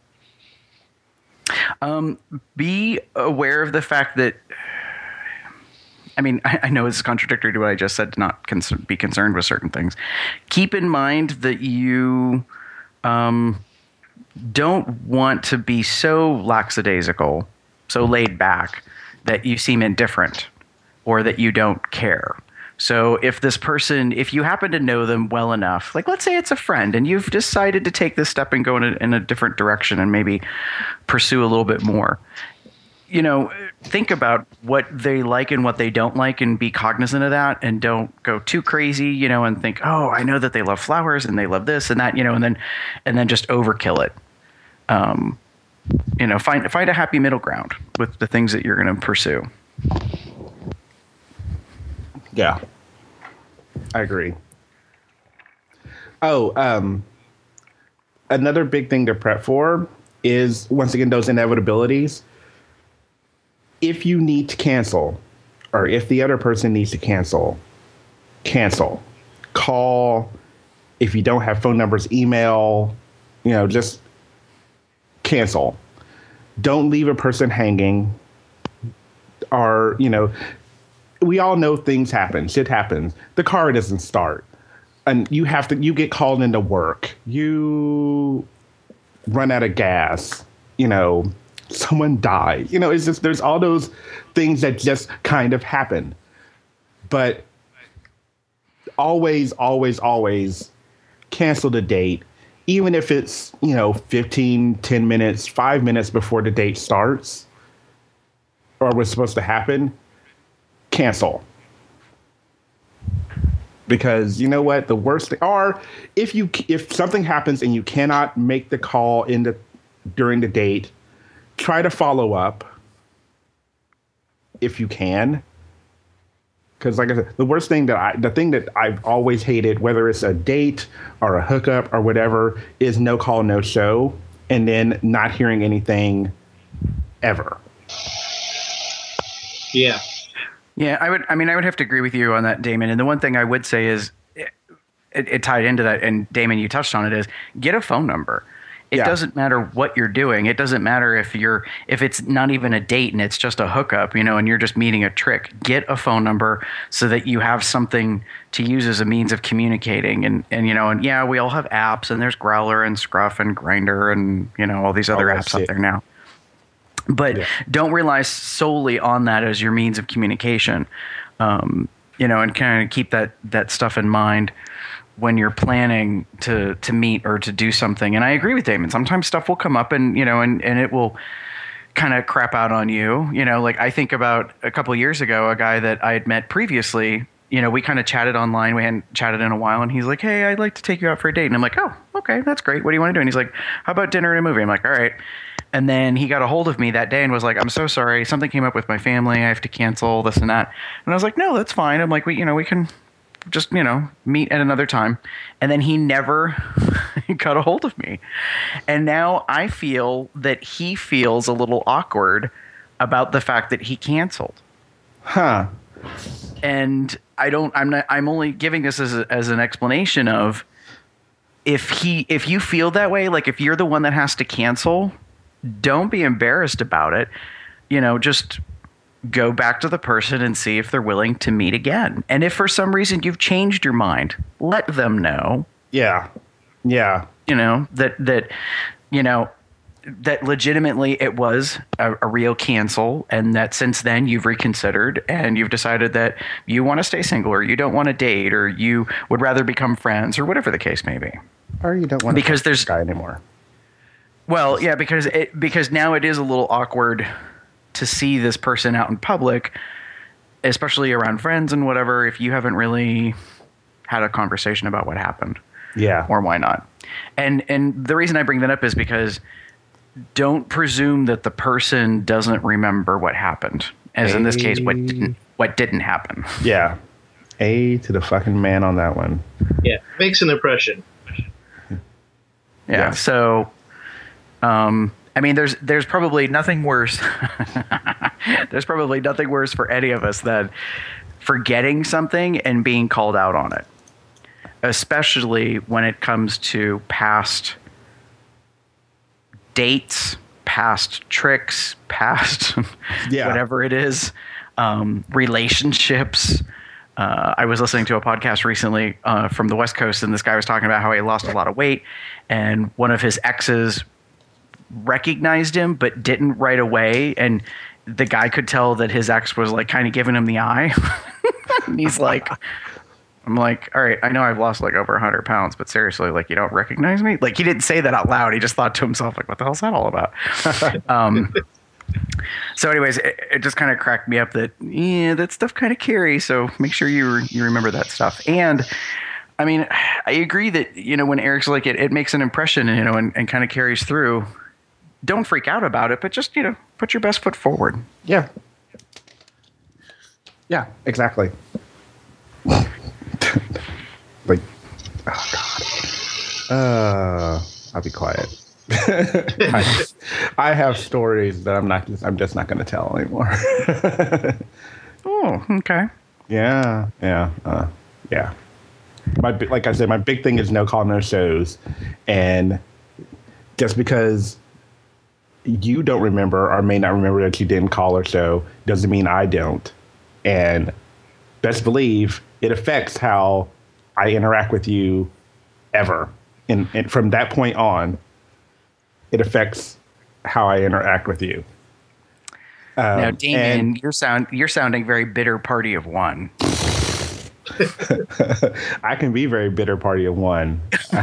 Um, be aware of the fact that, I mean, I, I know it's contradictory to what I just said to not con- be concerned with certain things. Keep in mind that you um, don't want to be so lackadaisical, so laid back, that you seem indifferent or that you don't care. So if this person, if you happen to know them well enough, like let's say it's a friend and you've decided to take this step and go in a, in a different direction and maybe pursue a little bit more, you know, think about what they like and what they don't like and be cognizant of that, and don't go too crazy, you know, and think, oh, I know that they love flowers and they love this and that, you know, and then and then just overkill it. Um, you know, find find a happy middle ground with the things that you're going to pursue. Yeah, I agree. Oh, um, another big thing to prep for is, once again, those inevitabilities. If you need to cancel, or if the other person needs to cancel, cancel. Call. If you don't have phone numbers, email. You know, just cancel. Don't leave a person hanging. Or, you know, we all know things happen. Shit happens. The car doesn't start. And you have to, you get called into work. You run out of gas. You know, someone died. You know, it's just, there's all those things that just kind of happen. But always, always, always cancel the date. Even if it's, you know, fifteen, ten minutes, five minutes before the date starts or was supposed to happen. Cancel. Because you know what, the worst thing, or if you if something happens and you cannot make the call in the during the date, try to follow up if you can. Because like I said, the worst thing that I the thing that I've always hated, whether it's a date or a hookup or whatever, is no call, no show, and then not hearing anything ever. Yeah. Yeah, I would. I mean, I would have to agree with you on that, Damon. And the one thing I would say is, it, it tied into that, and Damon, you touched on it, is get a phone number. It Yeah. doesn't matter what you're doing. It doesn't matter if you're if it's not even a date and it's just a hookup, you know, and you're just meeting a trick. Get a phone number so that you have something to use as a means of communicating. And and you know, and yeah, we all have apps, and there's Growler and Scruff and Grindr and you know all these other Oh, apps out shit. there now. But Yeah. don't rely solely on that as your means of communication, um, you know, and kind of keep that that stuff in mind when you're planning to to meet or to do something. And I agree with Damon. Sometimes stuff will come up, and you know, and and it will kind of crap out on you. You know, like I think about a couple of years ago, a guy that I had met previously. You know, we kind of chatted online. We hadn't chatted in a while, and he's like, "Hey, I'd like to take you out for a date." And I'm like, "Oh, okay, that's great. What do you want to do?" And he's like, "How about dinner and a movie?" I'm like, "All right." And then he got a hold of me that day and was like, "I'm so sorry. Something came up with my family. I have to cancel this and that." And I was like, "No, that's fine." I'm like, "We, you know, we can just, you know, meet at another time." And then he never got a hold of me. And now I feel that he feels a little awkward about the fact that he canceled. Huh. And I don't, I'm not, I'm only giving this as a, as an explanation of if he, if you feel that way, like if you're the one that has to cancel, don't be embarrassed about it. You know, just go back to the person and see if they're willing to meet again. And if for some reason you've changed your mind, let them know, Yeah. Yeah. you know, that, that, you know, that legitimately it was a, a real cancel, and that since then you've reconsidered and you've decided that you want to stay single, or you don't want to date, or you would rather become friends, or whatever the case may be. Or you don't want to Because talk to there's- this guy anymore. Well, yeah, because it because now it is a little awkward to see this person out in public, especially around friends and whatever, if you haven't really had a conversation about what happened. Yeah. Or why not? And and the reason I bring that up is because don't presume that the person doesn't remember what happened. as in this case, what A- didn't, what didn't happen. Yeah. A to the fucking man on that one. Yeah, makes an impression. Yeah. Yeah. So, um, I mean, there's there's probably nothing worse. There's probably nothing worse for any of us than forgetting something and being called out on it, especially when it comes to past dates, past tricks, past Yeah. whatever it is, um, relationships. Uh, I was listening to a podcast recently uh, from the West Coast, and this guy was talking about how he lost a lot of weight, and one of his exes recognized him but didn't right away, and the guy could tell that his ex was like kind of giving him the eye. And he's like, I'm like, all right, I know I've lost like over one hundred pounds, but seriously, like, you don't recognize me? Like, he didn't say that out loud. He just thought to himself, like, what the hell's that all about? um, so anyways, it, it just kind of cracked me up that, yeah, that stuff kind of carries. So make sure you you remember that stuff. And I mean, I agree that, you know, when Eric's like, it, it makes an impression, you know, and, and kind of carries through. Don't freak out about it, but just, you know, put your best foot forward. Yeah. Yeah, exactly. Like, oh God. Uh, I'll be quiet. I, I have stories that I'm not. Just, I'm just not going to tell anymore. Oh, okay. Yeah, yeah, uh, yeah. My bi- like I said, my big thing is no call, no shows, and just because you don't remember or may not remember that you didn't call or show doesn't mean I don't. And best believe it affects how I interact with you ever. And, and from that point on, it affects how I interact with you. Um, Now, Damien, and you're sound you're sounding very bitter party of one. I can be very bitter party of one.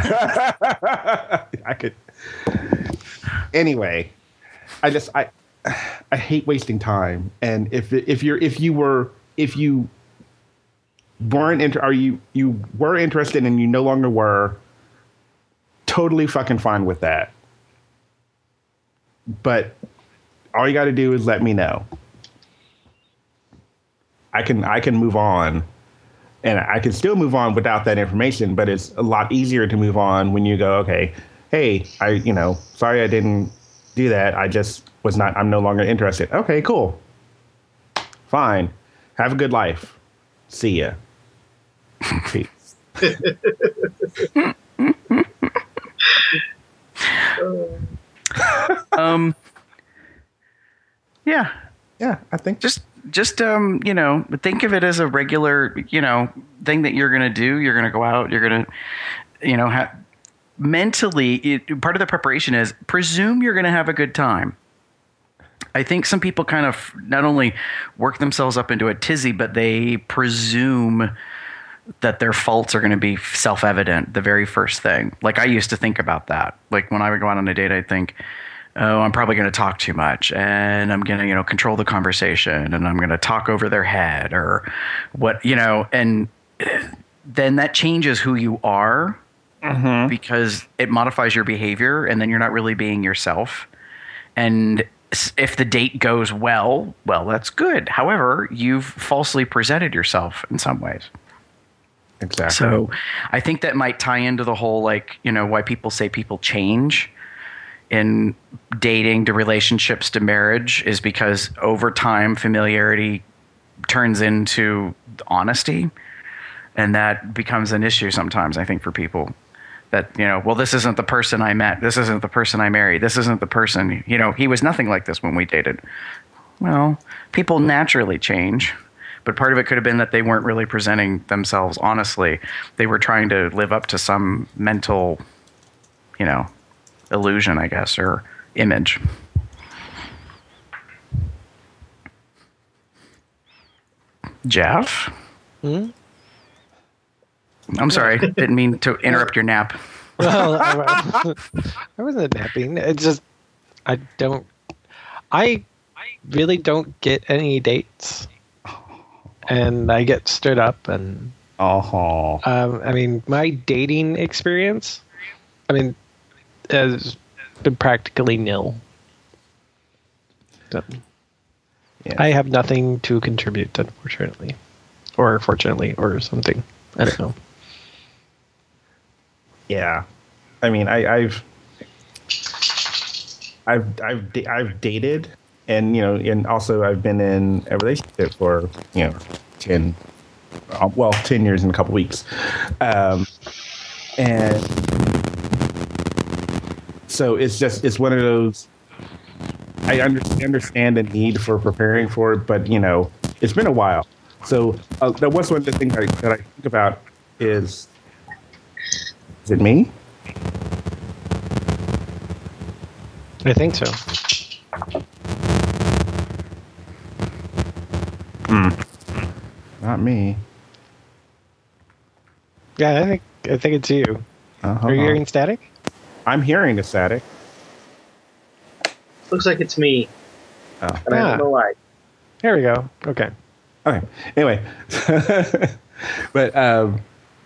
I could. Anyway, I just I I hate wasting time. And if if you're if you were if you weren't inter are you you were interested and you no longer were, totally fucking fine with that. But all you got to do is let me know. I can I can move on, and I can still move on without that information. But it's a lot easier to move on when you go, okay, hey, I you know, sorry I didn't do that. I just was not. I'm no longer interested. Okay, cool, fine. Have a good life. See ya. Peace. Um. Yeah. Yeah, I think Just, just um, you know, think of it as a regular, you know, thing that you're gonna do. You're gonna go out. You're gonna, you know, ha- mentally. It, part of the preparation is presume you're gonna have a good time. I think some people kind of not only work themselves up into a tizzy, but they presume that their faults are going to be self-evident the very first thing. Like I used to think about that. Like when I would go out on a date, I'd think, oh, I'm probably going to talk too much and I'm going to, you know, control the conversation and I'm going to talk over their head or what, you know, and then that changes who you are Mm-hmm. because it modifies your behavior and then you're not really being yourself. And if the date goes well, well, that's good. However, you've falsely presented yourself in some ways. exactly. So I think that might tie into the whole, like, you know, why people say people change in dating to relationships to marriage is because over time familiarity turns into honesty. And that becomes an issue sometimes, I think, for people. That, you know, well, this isn't the person I met. This isn't the person I married. This isn't the person, you know, he was nothing like this when we dated. Well, people naturally change. But part of it could have been that they weren't really presenting themselves honestly. They were trying to live up to some mental, you know, illusion, I guess, or image. Jeff? Hmm? I'm sorry. Didn't mean to interrupt your nap. Well, I, I wasn't napping. It's just I don't. I really don't get any dates, and I get stood up. And Oh, um, I mean, my dating experience, I mean, has been practically nil. So, Yeah. I have nothing to contribute, unfortunately, or fortunately, or something. I don't know. Yeah, I mean, I, I've, I've, I've, da- I've dated, and you know, and also I've been in a relationship for you know, ten, uh, well, ten years in a couple weeks, um, and so it's just it's one of those. I under, understand the need for preparing for it, but you know, it's been a while. So uh, that was one of the things I, that I think about is, is it me? I think so. Not me. Yeah, I think I think it's you. Uh-huh. Are you hearing static? I'm hearing the static. Looks like it's me, Oh. and I Ah. don't know why. There we go. Okay. Okay. Anyway, but um,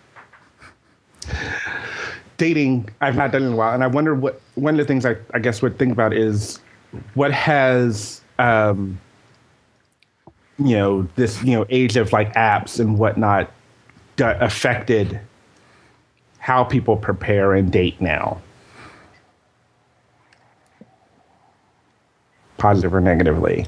dating, I've not done in a while, and I wonder what one of the things I, I guess would think about is what has um, you know this you know age of like apps and whatnot d- affected how people prepare and date now, positive or negatively.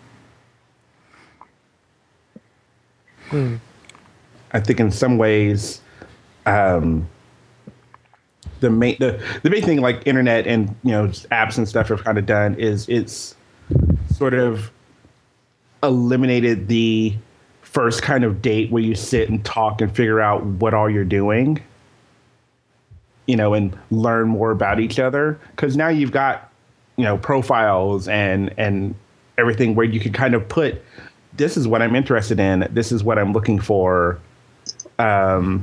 Hmm. I think in some ways, um, the main the, the main thing like internet and you know just apps and stuff have kind of done is it's sort of eliminated the first kind of date where you sit and talk and figure out what all you're doing, you know, and learn more about each other. Because now you've got you know profiles and and everything where you can kind of put, this is what I'm interested in, this is what I'm looking for. Um,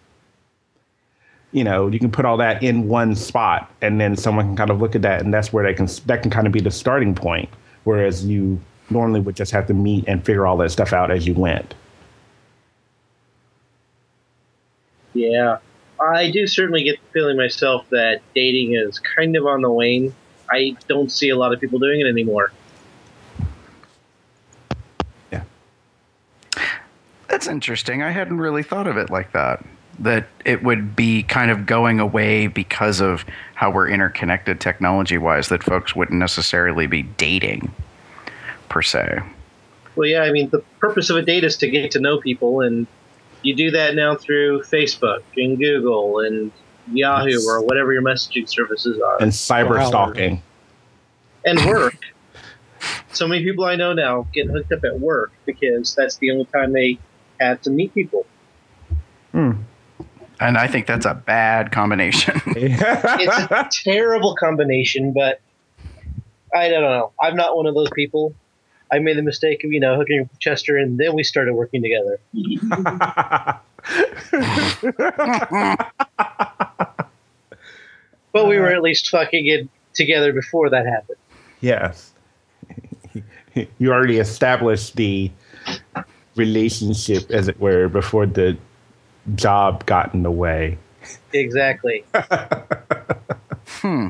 you know, you can put all that in one spot, and then someone can kind of look at that, and that's where they can that can kind of be the starting point. Whereas you normally would just have to meet and figure all that stuff out as you went. Yeah, I do certainly get the feeling myself that dating is kind of on the wane. I don't see a lot of people doing it anymore. Yeah. That's interesting. I hadn't really thought of it like that. That it would be kind of going away because of how we're interconnected technology-wise, that folks wouldn't necessarily be dating, per se. Well, yeah, I mean, the purpose of a date is to get to know people, and you do that now through Facebook and Google and Yahoo or whatever your messaging services are. And cyber Wow. stalking. And work. So many people I know now get hooked up at work because that's the only time they have to meet people. Hmm. And I think that's a bad combination. It's a terrible combination, but I don't know. I'm not one of those people. I made the mistake of, you know, hooking up with Chester, and then we started working together. But we were at least fucking it together before that happened. Yes. You already established the relationship, as it were, before the job got in the way. Exactly. Hmm.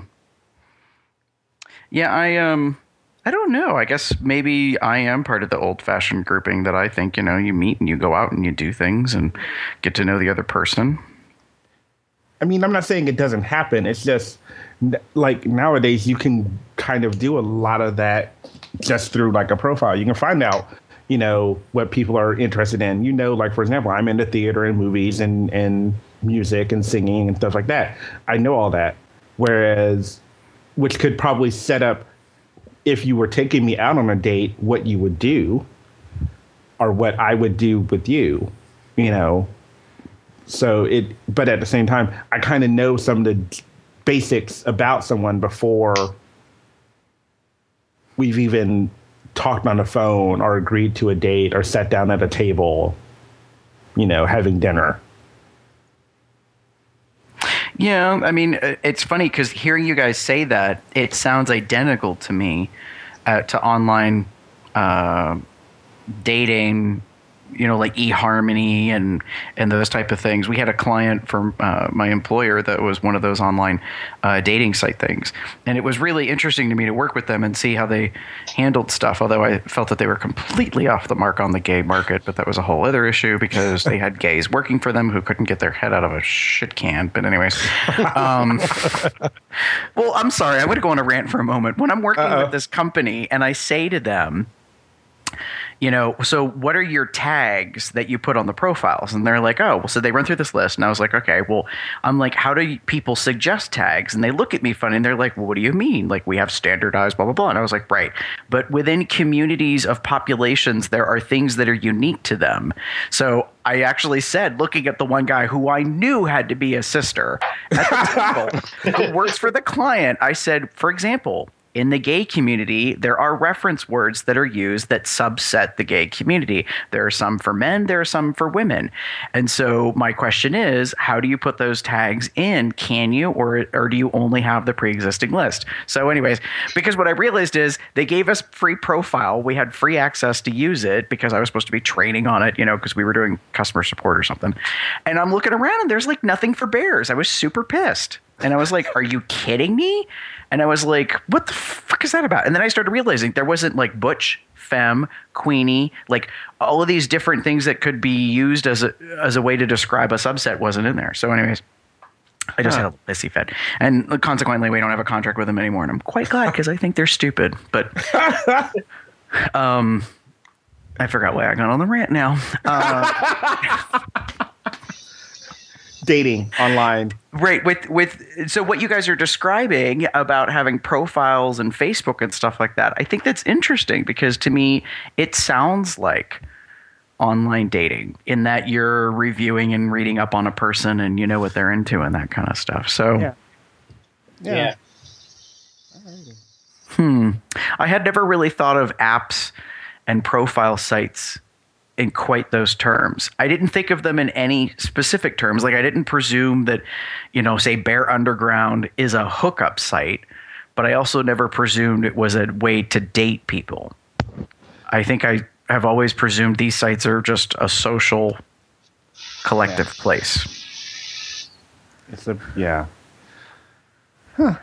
Yeah, I um I don't know. I guess maybe I am part of the old-fashioned grouping that I think, you know, you meet and you go out and you do things and get to know the other person. I mean, I'm not saying it doesn't happen. It's just like nowadays you can kind of do a lot of that just through like a profile. You can find out, you know, what people are interested in. You know, like, for example, I'm into theater and movies and, and music and singing and stuff like that. I know all that. Whereas, which could probably set up, if you were taking me out on a date, what you would do or what I would do with you, you know. So it, but at the same time, I kind of know some of the basics about someone before we've even talked on the phone or agreed to a date or sat down at a table, you know, having dinner. Yeah, I mean, it's funny because hearing you guys say that, it sounds identical to me uh, to online uh, dating you know, like eHarmony and and those type of things. We had a client from uh, my employer that was one of those online uh, dating site things, and it was really interesting to me to work with them and see how they handled stuff. Although I felt that they were completely off the mark on the gay market, but that was a whole other issue because they had gays working for them who couldn't get their head out of a shit can. But anyways, um, well, I'm sorry, I'm going to go on a rant for a moment. When I'm working Uh-oh. with this company and I say to them, you know, so what are your tags that you put on the profiles? And they're like, oh, well, so they run through this list. And I was like, okay, well, I'm like, how do people suggest tags? And they look at me funny and they're like, well, what do you mean? Like, we have standardized, blah, blah, blah. And I was like, right. But within communities of populations, there are things that are unique to them. So I actually said, looking at the one guy who I knew had to be a sister at the table who works for the client, I said, for example, in the gay community, there are reference words that are used that subset the gay community. There are some for men, there are some for women. And so my question is, how do you put those tags in? Can you, or or do you only have the pre-existing list? So anyways, because what I realized is they gave us free profile. We had free access to use it because I was supposed to be training on it, you know, because we were doing customer support or something. And I'm looking around and there's like nothing for bears. I was super pissed. And I was like, are you kidding me? And I was like, what the fuck is that about? And then I started realizing there wasn't like butch, femme, queenie, like all of these different things that could be used as a as a way to describe a subset wasn't in there. So anyways, I just huh. had a pissy fit. And consequently, we don't have a contract with them anymore. And I'm quite glad because I think they're stupid. But um, I forgot why I got on the rant now. Uh, Dating online. Right. With with so what you guys are describing about having profiles and Facebook and stuff like that, I think that's interesting because to me, it sounds like online dating in that you're reviewing and reading up on a person and you know what they're into and that kind of stuff. So, yeah. Yeah. yeah. Hmm. I had never really thought of apps and profile sites in quite those terms. I didn't think of them in any specific terms. Like I didn't presume that, you know, say Bear Underground is a hookup site, but I also never presumed it was a way to date people. I think I have always presumed these sites are just a social collective yeah. place. It's a, yeah. Huh.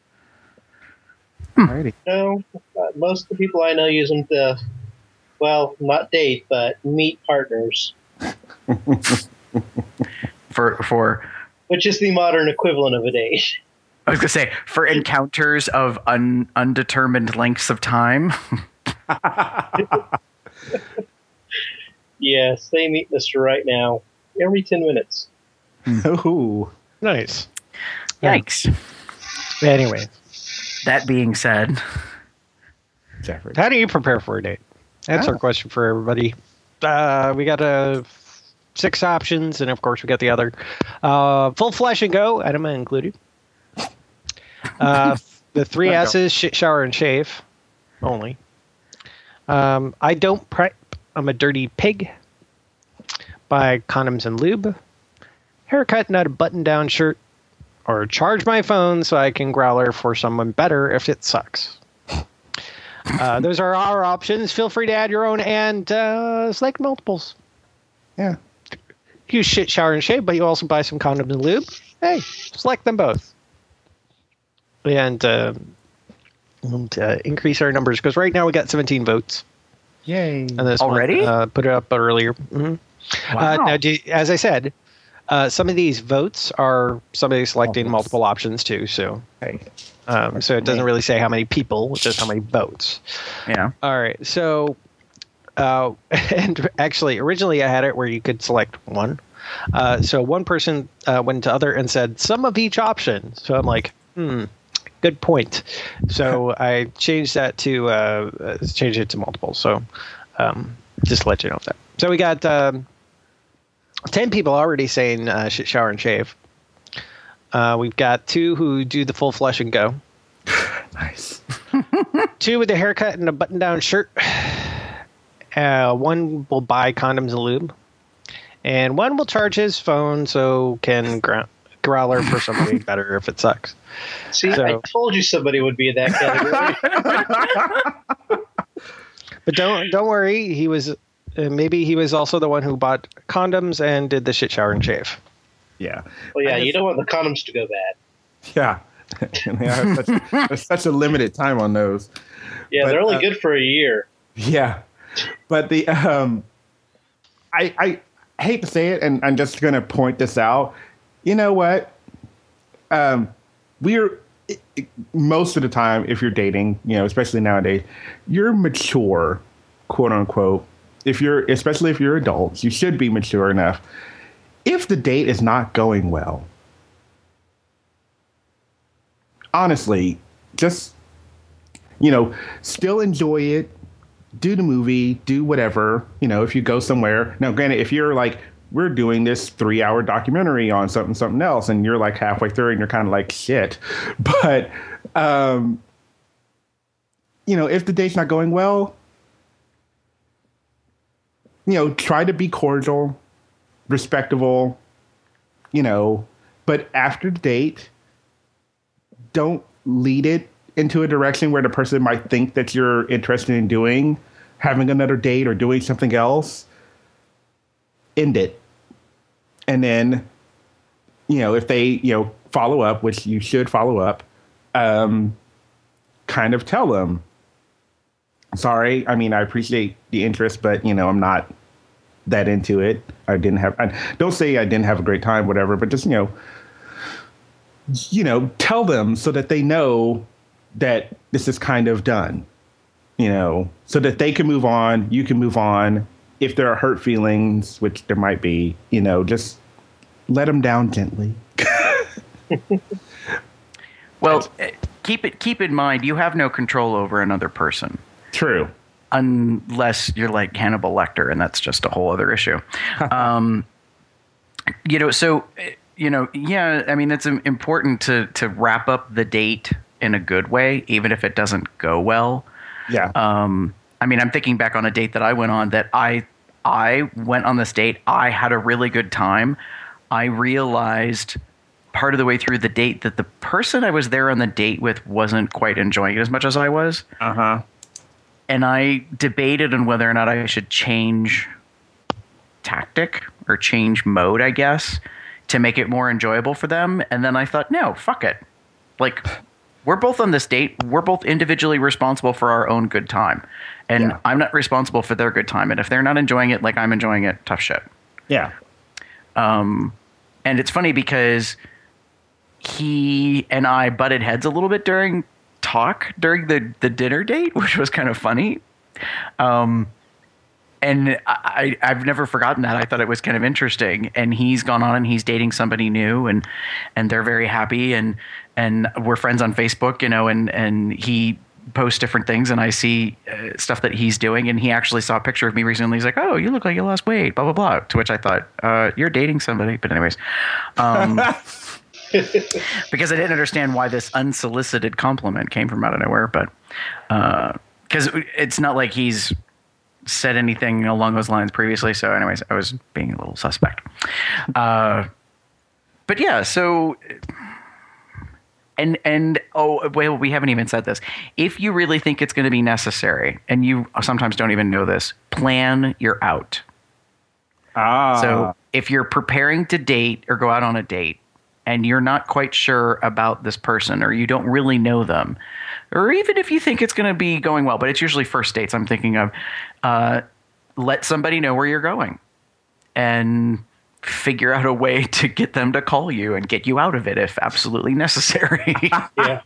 Hmm. No, uh, most of the people I know use them to, well, not date, but meet partners. for for which is the modern equivalent of a date. I was gonna say for encounters of un, undetermined lengths of time. Yes, they meet Mister Right now every ten minutes. Ooh, nice. Yikes. Yeah. Anyway, that being said, Jeffrey, how do you prepare for a date? That's oh. our question for everybody. Uh, we got uh, six options, and of course, we got the other. Uh, full flesh and go, enema included. Uh, the three S's, sh- shower and shave, only. Um, I don't prep. I'm a dirty pig. Buy condoms and lube. Haircut, not a button-down shirt. Or charge my phone so I can growler for someone better if it sucks. Uh, those are our options. Feel free to add your own and uh, select multiples. Yeah. You shit, shower, and shave, but you also buy some condoms and lube. Hey, select them both. And, uh, and uh, increase our numbers, because right now we got seventeen votes. Yay. And this Already? One, uh, put it up earlier. Mm-hmm. Wow. Uh, now, do, as I said, uh, some of these votes are somebody selecting multiple options too, so... Hey. Um, so it doesn't really say how many people, just how many votes. Yeah. All right. So, uh, and actually, originally I had it where you could select one. Uh, so one person uh, went to other and said some of each option. So I'm like, hmm, good point. So I changed that to uh, uh, change it to multiple. So um, just to let you know that. So we got um, ten people already saying uh, sh- shower and shave. Uh, we've got two who do the full flesh and go. Nice. Two with a haircut and a button-down shirt. Uh, one will buy condoms and lube. And one will charge his phone so can gr- growler for somebody better if it sucks. See, so, I told you somebody would be in that category. But don't don't worry. He was uh, maybe he was also the one who bought condoms and did the shit shower and shave. Yeah. Well, yeah, I you just- don't want the condoms to go bad. Yeah. And they have such, there's such a limited time on those. Yeah, But, they're only uh, good for a year. Yeah. But the um I I hate to say it, and I'm just gonna point this out. You know what? Um we're it- it- most of the time, if you're dating, you know, especially nowadays, you're mature, quote unquote. If you're especially if you're adults, you should be mature enough. If the date is not going well, honestly, just, you know, still enjoy it. Do the movie, do whatever, you know, if you go somewhere. Now, granted, if you're like, we're doing this three hour documentary on something, something else, and you're like halfway through and you're kind of like, shit. But, um, you know, if the date's not going well, you know, try to be cordial, respectable, you know, but after the date, don't lead it into a direction where the person might think that you're interested in doing, having another date or doing something else. End it. And then, you know, if they, you know, follow up, which you should follow up, um, kind of tell them, sorry, I mean, I appreciate the interest, but, you know, I'm not that into it. I didn't have, I, don't say I didn't have a great time, whatever, but just, you know, you know, tell them so that they know that this is kind of done, you know, so that they can move on. You can move on. If there are hurt feelings, which there might be, you know, just let them down gently. Well, eh, keep it keep in mind you have no control over another person. True. Unless you're like Hannibal Lecter, and that's just a whole other issue. um, you know, so eh, you know, yeah. I mean, it's im- important to to wrap up the date in a good way, even if it doesn't go well. Yeah. Um, I mean, I'm thinking back on a date that I went on that I I went on this date. I had a really good time. I realized part of the way through the date that the person I was there on the date with wasn't quite enjoying it as much as I was. Uh-huh. And I debated on whether or not I should change tactic or change mode, I guess, to make it more enjoyable for them. And then I thought, no, fuck it. Like, we're both on this date. We're both individually responsible for our own good time. And Yeah. I'm not responsible for their good time. And if they're not enjoying it like I'm enjoying it, tough shit. Yeah. Um, and it's funny because he and I butted heads a little bit during talk during the, the dinner date, which was kind of funny. Um, and I, I've never forgotten that. I thought it was kind of interesting. And he's gone on and he's dating somebody new, and and they're very happy. And and we're friends on Facebook, you know. And and he posts different things, and I see uh, stuff that he's doing. And he actually saw a picture of me recently. He's like, "Oh, you look like you lost weight." Blah blah blah. To which I thought, uh, "You're dating somebody." But anyways. Um, because I didn't understand why this unsolicited compliment came from out of nowhere, but because uh, it's not like he's said anything along those lines previously. So anyways, I was being a little suspect. Uh, but yeah, so and and oh well, we haven't even said this. If you really think it's going to be necessary, and you sometimes don't even know this, plan your out. Ah. So if you're preparing to date or go out on a date, and you're not quite sure about this person, or you don't really know them, or even if you think it's going to be going well, but it's usually first dates I'm thinking of, uh, let somebody know where you're going and figure out a way to get them to call you and get you out of it if absolutely necessary. Yeah.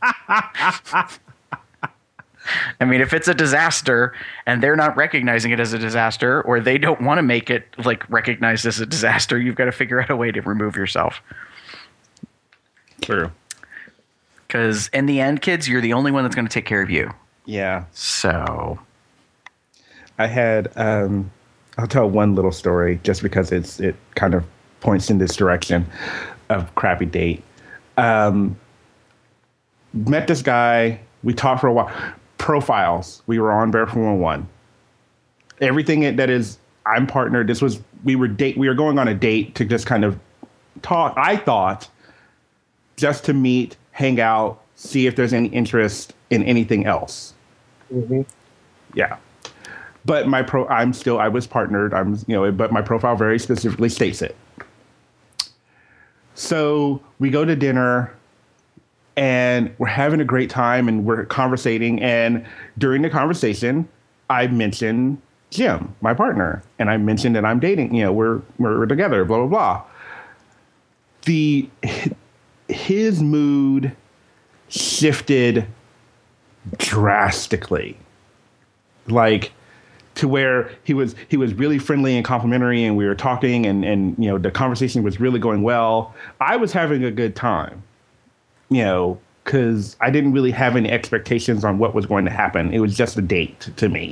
I mean, if it's a disaster and they're not recognizing it as a disaster, or they don't want to make it like recognized as a disaster, you've got to figure out a way to remove yourself. True. Because in the end, kids, you're the only one that's going to take care of you. Yeah. So I had, um, I'll tell one little story just because it's it kind of points in this direction of crappy date. Um, met this guy. We talked for a while. Profiles. We were on Barefoot one oh one. Everything that is, I'm partnered. This was, we were date. We were going on a date to just kind of talk. I thought just to meet, hang out, see if there's any interest in anything else. Mm-hmm. Yeah. but my pro, I'm still, I was partnered. I'm, you know, but my profile very specifically states it. So we go to dinner and we're having a great time and we're conversating. And during the conversation, I mentioned Jim, my partner, and I mentioned that I'm dating, you know, we're, we're together, blah, blah, blah. The, his mood shifted drastically. Like, to where he was he was really friendly and complimentary, and we were talking, and and you know the conversation was really going well. I was having a good time, you know, because I didn't really have any expectations on what was going to happen. It was just a date to me.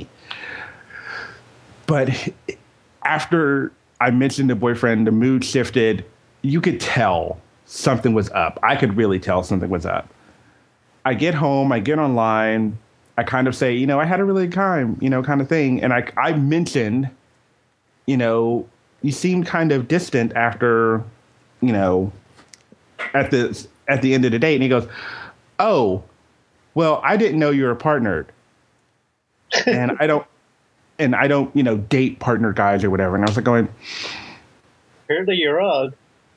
But after I mentioned the boyfriend, the mood shifted. You could tell something was up. I could really tell something was up. I get home, I get online. I kind of say, you know, I had a really good time, you know, kind of thing. And I, I mentioned, you know, you seemed kind of distant after, you know, at the, at the end of the date. And he goes, oh, well, I didn't know you were partnered. And I don't, and I don't, you know, date partner guys or whatever. And I was like going, apparently you're wrong.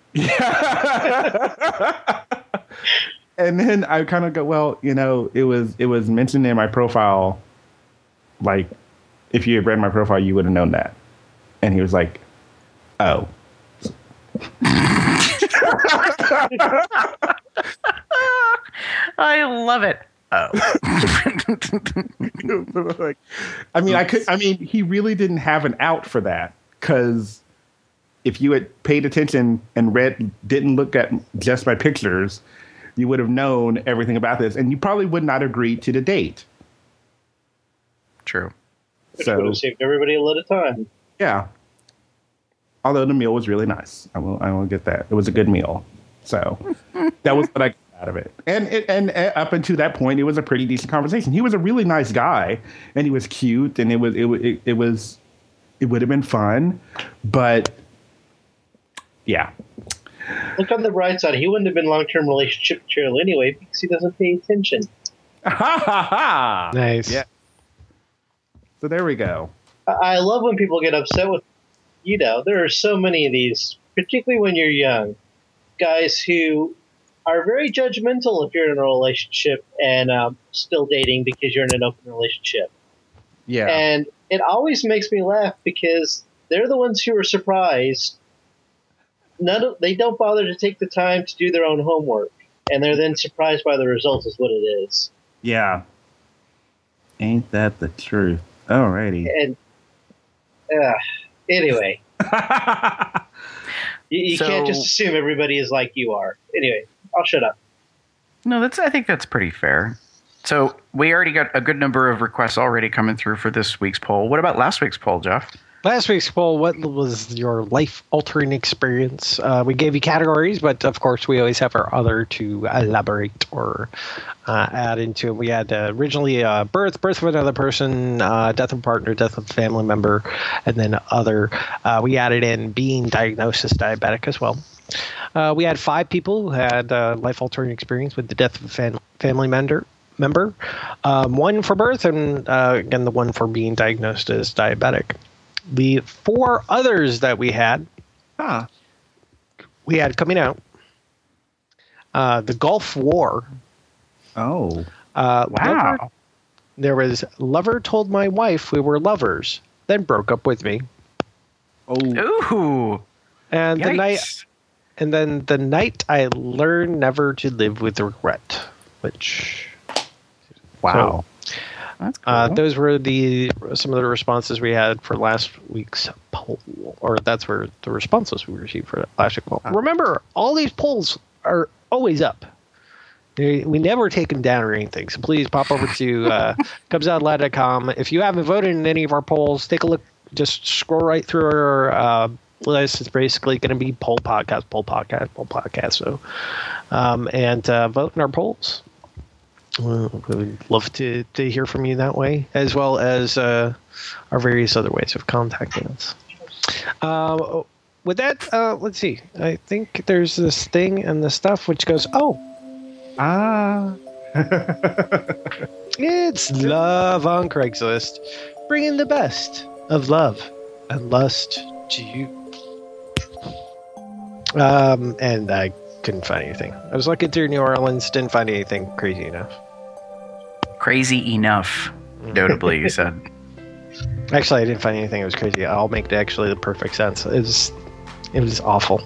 Yeah. And then I kind of go, well, you know, it was it was mentioned in my profile. Like, if you had read my profile, you would have known that. And he was like, oh. I love it. Oh. Like, I mean, I could. I mean, he really didn't have an out for that, because if you had paid attention and read, didn't look at just my pictures, you would have known everything about this, and you probably would not agree to the date. True. Which So- would have saved everybody a lot of time. Yeah. Although the meal was really nice, I will. I will get that. It was a good meal. So that was what I got out of it. And it, and uh, up until that point, it was a pretty decent conversation. He was a really nice guy, and he was cute, and it was it wa- it, it was it would have been fun, but yeah. Look on the bright side. He wouldn't have been long-term relationship material anyway because he doesn't pay attention. Ha ha ha! Nice. Yeah. So there we go. I I love when people get upset with, you know, there are so many of these, particularly when you're young, guys who are very judgmental if you're in a relationship and um, still dating because you're in an open relationship. Yeah. And it always makes me laugh because they're the ones who are surprised. None of, they don't bother to take the time to do their own homework, and they're then surprised by the result is what it is. Yeah. Ain't that the truth? Alrighty. And uh, anyway, you, you So- can't just assume everybody is like you are. Anyway, I'll shut up. No, that's. I think that's pretty fair. So we already got a good number of requests already coming through for this week's poll. What about last week's poll, Jeff? Last week's poll, what was your life-altering experience? Uh, we gave you categories, but of course we always have our other to elaborate or uh, add into it. We had uh, originally uh, birth, birth of another person, uh, death of a partner, death of a family member, and then other. Uh, we added in being diagnosed as diabetic as well. Uh, we had five people who had uh, life-altering experience with the death of a fam- family member. Member, um, one for birth, and uh, again the one for being diagnosed as diabetic. The four others that we had, Huh. we had coming out, uh, the Gulf War. Oh. Uh, Wow. Lover, there was lover told my wife we were lovers, then broke up with me, Oh. Ooh. and the night, Yikes. and then the night I learned never to live with regret, which, wow. That's cool. Uh, those were the some of the responses we had for last week's poll, or that's where the responses we received for last week's poll. Remember, all these polls are always up. They- We never take them down or anything. So please pop over to uh, cubs out loud dot com. If you haven't voted in any of our polls, take a look. Just scroll right through our uh, list. It's basically going to be poll podcast, poll podcast, poll podcast. So, um, and uh, vote in our polls. Well, we would love to, to hear from you that way, as well as uh, our various other ways of contacting us. Uh, with that, uh, let's see. I think there's this thing and the stuff which goes, oh, Ah. it's love on Craigslist. bringing the best of love and lust to you. Um, and I couldn't find anything. I was looking through New Orleans, didn't find anything crazy enough. Crazy enough, notably, you said. Actually, I didn't find anything that was crazy. I'll make actually the perfect sense. It was, it was awful.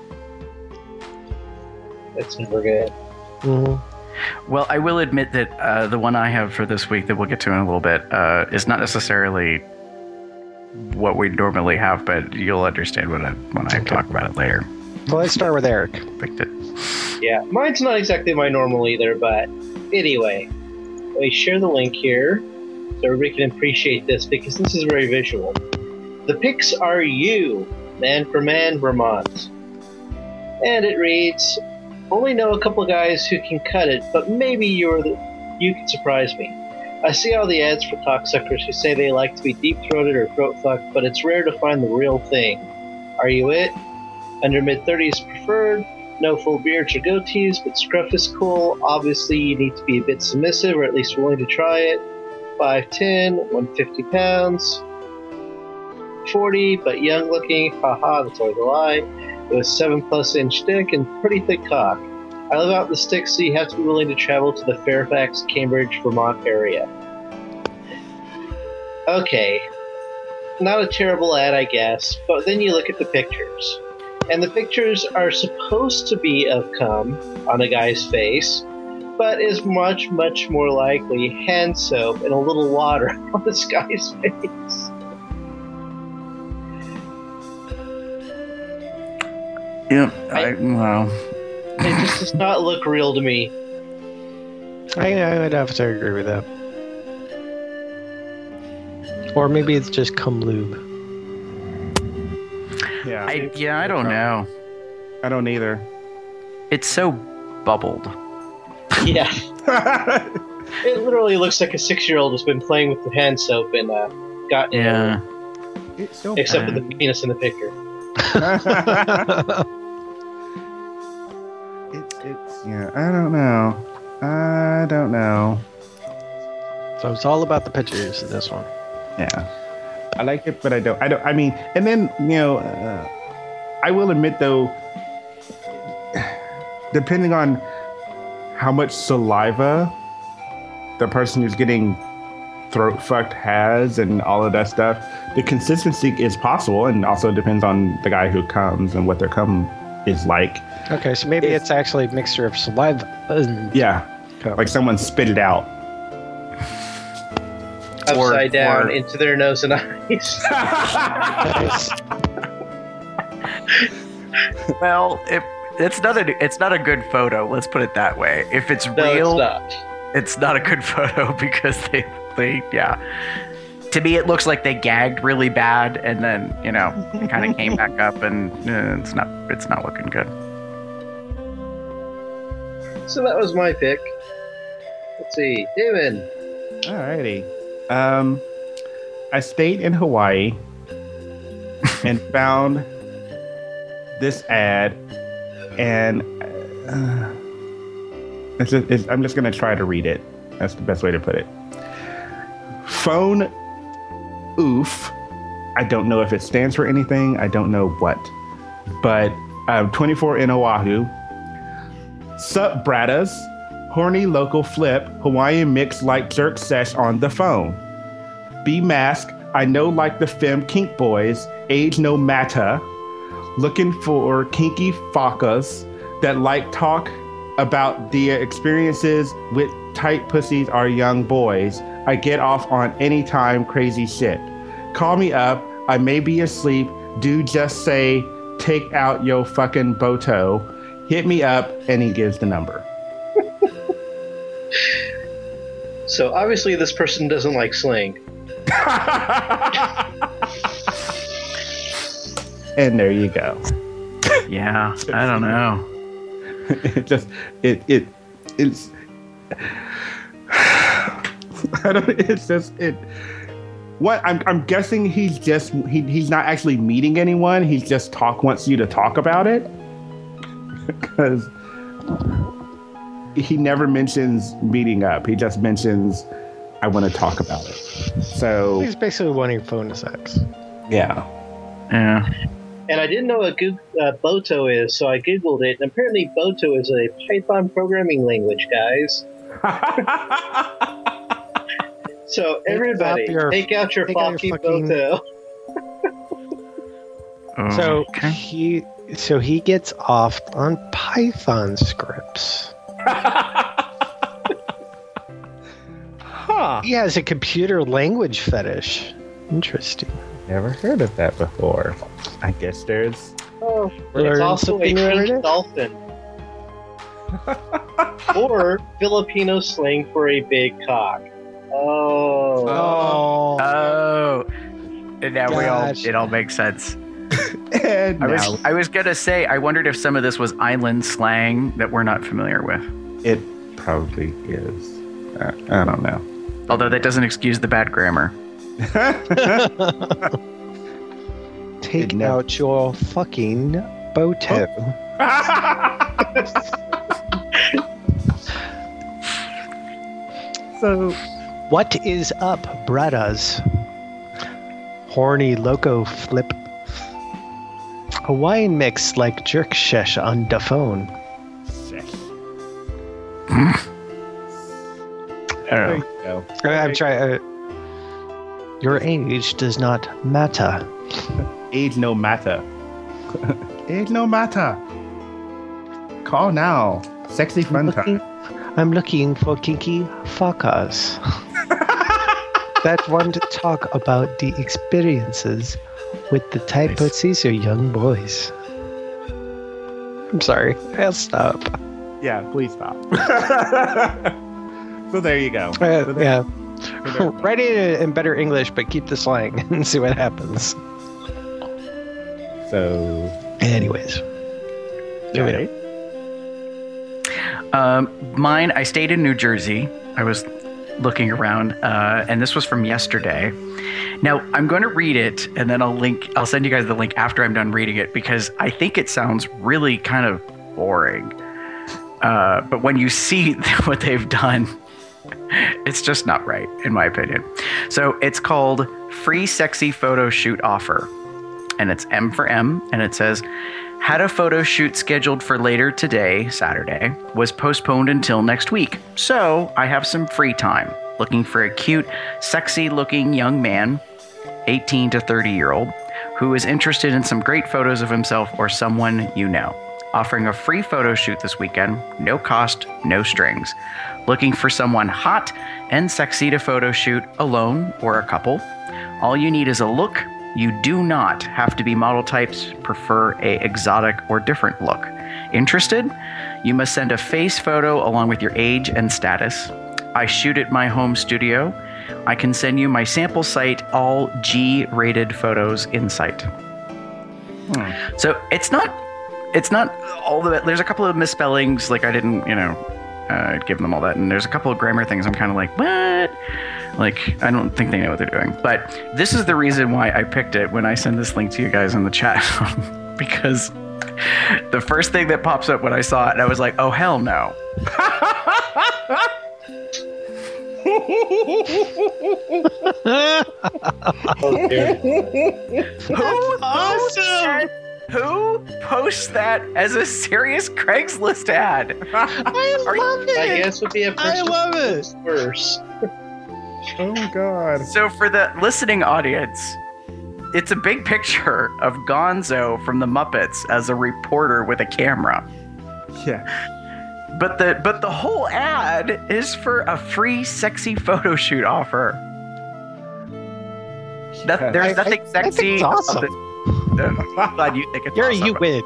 That's never good. Mm-hmm. Well, I will admit that uh, the one I have for this week that we'll get to in a little bit uh, is not necessarily what we normally have, but you'll understand when I, when I talk about it later. Well, let's start with Eric. Picked it. Yeah, mine's not exactly my normal either, but anyway, let me share the link here so everybody can appreciate this because this is very visual. The pics are you, Man for Man, Vermont. And it reads, only know a couple guys who can cut it, but maybe you're the, you can surprise me. I see all the ads for cocksuckers who say they like to be deep-throated or throat-fucked, but it's rare to find the real thing. Are you it? Under mid-thirties preferred, no full beards or goatees, but scruff is cool. Obviously, you need to be a bit submissive or at least willing to try it. five ten, one hundred fifty pounds. forty, but young looking. Haha, that's always a lie. It was seven plus inch dick and pretty thick cock. I live out in the sticks, so you have to be willing to travel to the Fairfax, Cambridge, Vermont area. Okay. Not a terrible ad, I guess, but then you look at the pictures. And the pictures are supposed to be of cum on a guy's face, but is much, much more likely hand soap and a little water on this guy's face. Yeah, I, well. It just does not look real to me. I, I would have to agree with that. Or maybe it's just cum lube. Yeah. I, yeah, I don't know. I don't either. It's so bubbled. Yeah. It literally looks like a six-year-old has been playing with the hand soap and uh, got Yeah. It's so except bad. for the penis in the picture. it's, it's, yeah, I don't know. I don't know. So it's all about the pictures in this one. Yeah. I like it, but I don't. I don't. I mean, and then, you know, uh, I will admit, though, depending on how much saliva the person who's getting throat fucked has and all of that stuff, the consistency is possible, and also depends on the guy who comes and what their cum is like. Okay, so maybe it's, It's- actually a mixture of saliva and Yeah, cum. like someone spit it out. Upside Or- down or- into their nose and eyes. Well, if it's not a it's not a good photo. Let's put it that way. If it's No, real, it's not. it's not a good photo because they they yeah. To me, it looks like they gagged really bad, and then you know it kind of came back up, and uh, it's not it's not looking good. So that was my pick. Let's see. Damon. Alrighty. Um, I stayed in Hawaii and found this ad, and uh, it's just, it's, I'm just gonna try to read it. That's the best way to put it. Phone oof. I don't know if it stands for anything. I don't know what, but I'm twenty-four in Oahu. Sup, bratas? Horny local flip, Hawaiian mix like jerk sesh on the phone. Be mask, I know like the femme kink boys, age no matter. Looking for kinky fuckers that like talk about their experiences with tight pussies or young boys. I get off on anytime crazy shit. Call me up, I may be asleep, do just say, take out yo fucking boto. Hit me up, and he gives the number. So obviously this person doesn't like slang. And there you go. Yeah, I don't know. It just it it it's I don't it's just it what I'm I'm guessing he's just he, he's not actually meeting anyone, he's just talk wants you to talk about it. Because he never mentions meeting up. He just mentions I want to talk about it. So He's basically wanting phone sex. yeah. Yeah. And I didn't know what Goog- uh, Boto is, so I googled it, and apparently Boto is a Python programming language, guys. So everybody, your- take out your take out Floppy your fucking- Boto. So Okay. he so he gets off on Python scripts. Huh. He has a computer language fetish. Interesting. Never heard of that before. I guess there's Oh, Learn it's also a something every pink day. dolphin. Or Filipino slang for a big cock. Oh. Oh, Oh. And now we all Gosh. it all makes sense. and I now was I was gonna say I wondered if some of this was island slang that we're not familiar with. it probably is. Uh, I don't know. Although that doesn't excuse the bad grammar. take It never- out your fucking Boto. So What is up, bradas? Horny loco flip. Hawaiian mix like jerk shesh on da phone. I don't there know. you go. Uh, I'm trying. Uh, your age does not matter. Age no matter. Age no matter. Call now. Sexy I'm fun looking, time. I'm looking for kinky fuckers that want to talk about the experiences with the type Nice. of Caesar young boys. I'm sorry. I'll stop. Yeah, please stop. So there you go. Uh, So there- yeah. so there you go. Write it in better English, but keep the slang and see what happens. So Anyways. There we go. Um, mine, I stayed in New Jersey. I was looking around, uh, and this was from yesterday. Now, I'm going to read it, and then I'll link. I'll send you guys the link after I'm done reading it because I think it sounds really kind of boring. Uh, but when you see what they've done, it's just not right, in my opinion. So it's called Free Sexy Photo Shoot Offer, and it's M for M, and it says, had a photo shoot scheduled for later today, Saturday, was postponed until next week. So I have some free time looking for a cute, sexy looking young man, eighteen to thirty year old, who is interested in some great photos of himself or someone you know. Offering a free photo shoot this weekend, no cost, no strings. Looking for someone hot and sexy to photo shoot alone or a couple. All you need is a look. You do not have to be model types, prefer a exotic or different look. Interested? You must send a face photo along with your age and status. I shoot at my home studio. I can send you my sample site, all G-rated photos in sight. Hmm. So it's not, it's not all the, there's a couple of misspellings, like I didn't, you know, uh, give them all that. And there's a couple of grammar things I'm kind of like, what? Like, I don't think they know what they're doing. But this is the reason why I picked it when I send this link to you guys in the chat. Because the first thing that pops up when I saw it, I was like, oh, hell no. Oh, dear. Who awesome! Who posts that as a serious Craigslist ad? I Are you- love I it. guess would be a person I love who it. looks worse. Oh God. So for the listening audience, it's a big picture of Gonzo from the Muppets as a reporter with a camera. Yeah. But the but the whole ad is for a free sexy photo shoot offer. Noth- Yeah. there's I- nothing I- I think sexy. it's awesome. about this- Uh, I'm glad you think it's Here awesome. you win.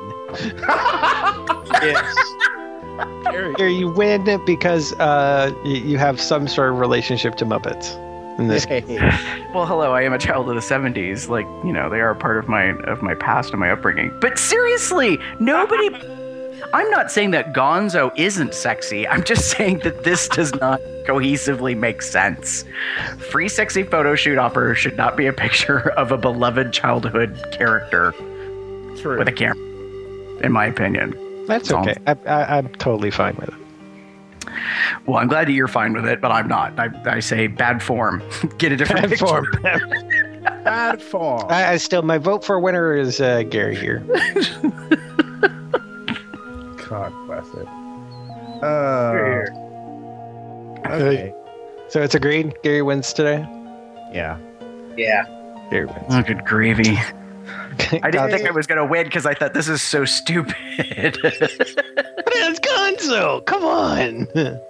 Yes. Here you win because uh, y- you have some sort of relationship to Muppets. In this case. Well, hello, I am a child of the seventies. Like, you know, they are a part of my of my past and my upbringing. But seriously, nobody I'm not saying that Gonzo isn't sexy. I'm just saying that this does not cohesively make sense. Free sexy photo shoot offer should not be a picture of a beloved childhood character True. with a camera, in my opinic opinion. That's Tom. okay. I, I, I'm totally fine with it. Well, I'm glad that you're fine with it, but I'm not. I, I say bad form. Get a different Bad picture. form. Bad form. I, I still, my vote for winner is uh, Gary here. God bless it. Uh, okay. So it's agreed. Gary wins today. Yeah. Yeah. Gary wins. Oh, good gravy. I didn't God, think I was going to win because I thought this is so stupid. But it's Gonzo. Come on.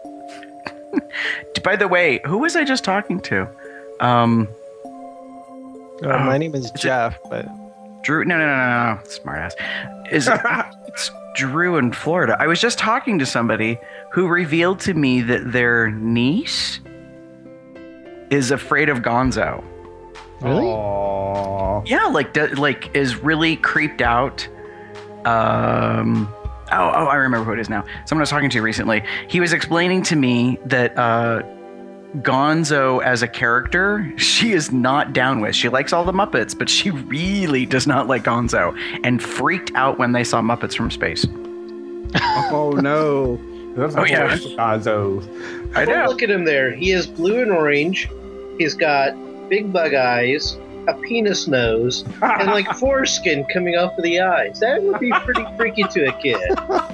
By the way, who was I just talking to? Um, Uh, my name is Jeff, but Drew. No, no, no, no, no. Smartass. Is it's Drew in Florida? I was just talking to somebody who revealed to me that their niece is afraid of Gonzo. really? Aww. Yeah, like d- like is really creeped out. Um. Oh, oh, I remember who it is now. Someone I was talking to recently. He was explaining to me that uh, Gonzo as a character, she is not down with. She likes all the Muppets, but she really does not like Gonzo, and freaked out when they saw Muppets from Space. Oh no. That's Oh, yeah. Gonzo. I Well, know. look at him there. He is blue and orange. He's got big bug eyes, a penis nose, and like foreskin coming off of the eyes. That would be pretty freaky to a kid.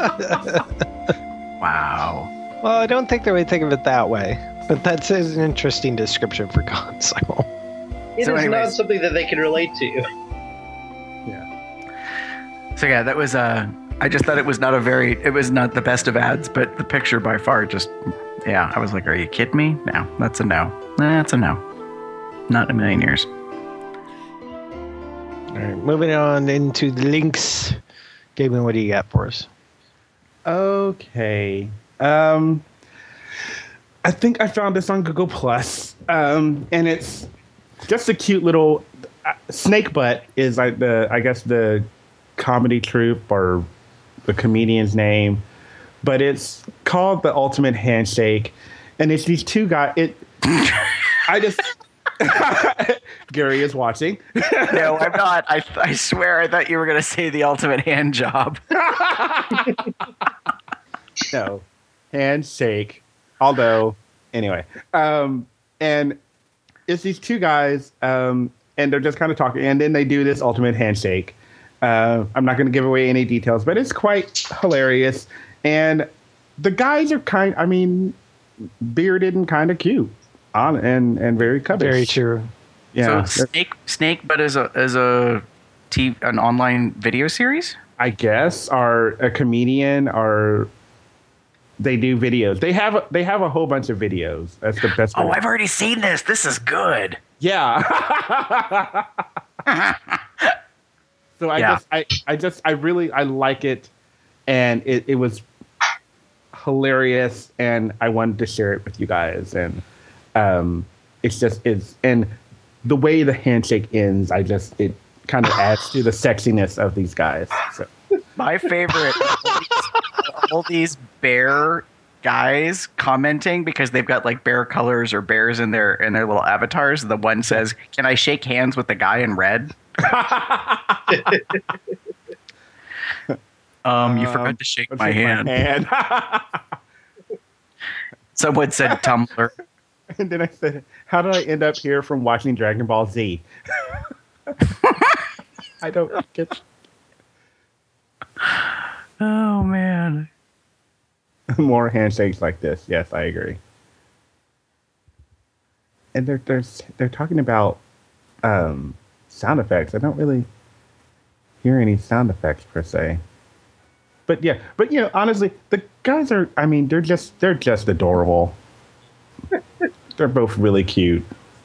Wow. Well, I don't think they would think of it that way, but that's an interesting description for Gonzo. It So is not anyways. something that they can relate to. So yeah, that was uh I just thought it was not a very it was not the best of ads, but the picture by far just yeah, I was like, are you kidding me? No, that's a no. That's a no. Not in a million years. All right, moving on into the links. Gavin, what do you got for us? Okay. Um, I think I found this on Google Plus, um, and it's just a cute little uh, Snake Butt is like the I guess the comedy troupe or the comedian's name, but it's called The Ultimate Handshake, and it's these two guys. It I just Gary is watching. No, I'm not. I I swear I thought you were gonna say the ultimate hand job. No, handshake. Although, anyway, um, and it's these two guys, um, and they're just kind of talking, and then they do this ultimate handshake. Uh, I'm not going to give away any details, but it's quite hilarious. And the guys are kind, I mean, bearded and kind of cute, on and and very covetous. Very true. Yeah, So Snake Snake but as a as a T V, an online video series? I guess are a comedian or. They do videos. They have they have a whole bunch of videos. That's the best. Oh, way. I've already seen this. This is good. Yeah. So I Yeah. just I, I just I really I like it, and it, it was hilarious, and I wanted to share it with you guys, and um it's just it's and the way the handshake ends, I just it kind of adds to the sexiness of these guys. So My favorite all these, all these bear guys commenting because they've got like bear colors or bears in their in their little avatars. The one says, "Can I shake hands with the guy in red?" um, you forgot to shake let's my shake hand. hand. Someone said Tumblr. And then I said, how did I end up here from watching Dragon Ball Z? I don't get Oh man. more handshakes like this. Yes, I agree. And they're they're they're talking about um, sound effects. I don't really hear any sound effects per se. But yeah, but you know, honestly, the guys are. I mean, they're just they're just adorable. They're both really cute.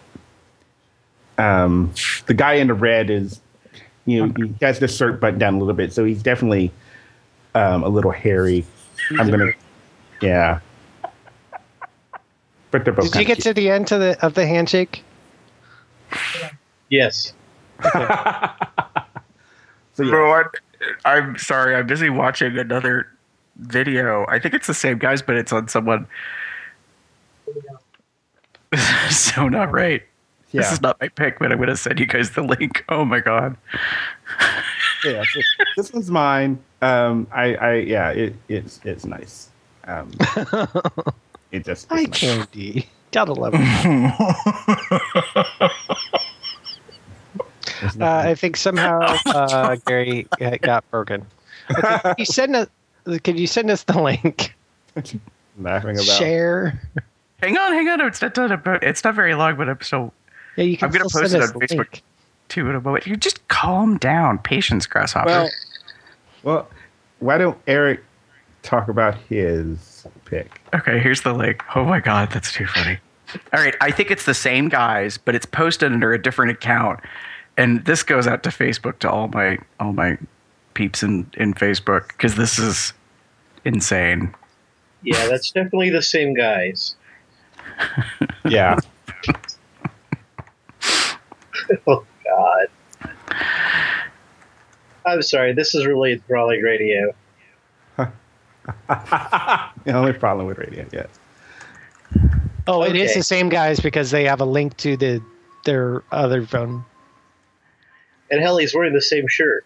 Um, the guy in the red is, you know, he has the shirt buttoned down a little bit, so he's definitely um, a little hairy. I'm gonna, yeah. But they're both. Did you kinda get cute. to the end of the of the handshake? Yes. So yeah. Bro, I'm, I'm sorry. I'm busy watching another video. I think it's the same guys, but it's on someone. So not right. This Yeah. is not my pick, but I'm going to send you guys the link. Oh my god. Yeah, so this one's mine. Um, I, I, yeah, it, it's, it's nice. Um, it just Hi, it's not- Candy. Gotta love it. there's Uh, nothing- I think somehow uh, Gary uh, got broken. Okay, could you send us? Could you send us the link? laughing about. Share. Hang on, hang on. It's not done about. It's not very long, but I'm so. Yeah, you can. I'm gonna still post send it us on the Facebook. link. Too in a moment. You just calm down. Patience, Grasshopper. Well, well, why don't Eric talk about his pick? Okay, here's the link. Oh my god, that's too funny. All right, I think it's the same guys, but it's posted under a different account. And this goes out to Facebook to all my all my peeps in, in Facebook because this is insane. Yeah, that's definitely the same guys. Yeah. Oh, God. I'm sorry, this is really enthralling radio. The only problem with radio, yes. Oh, it is Okay. the same guys because they have a link to the their other phone. And hell, he's wearing the same shirt.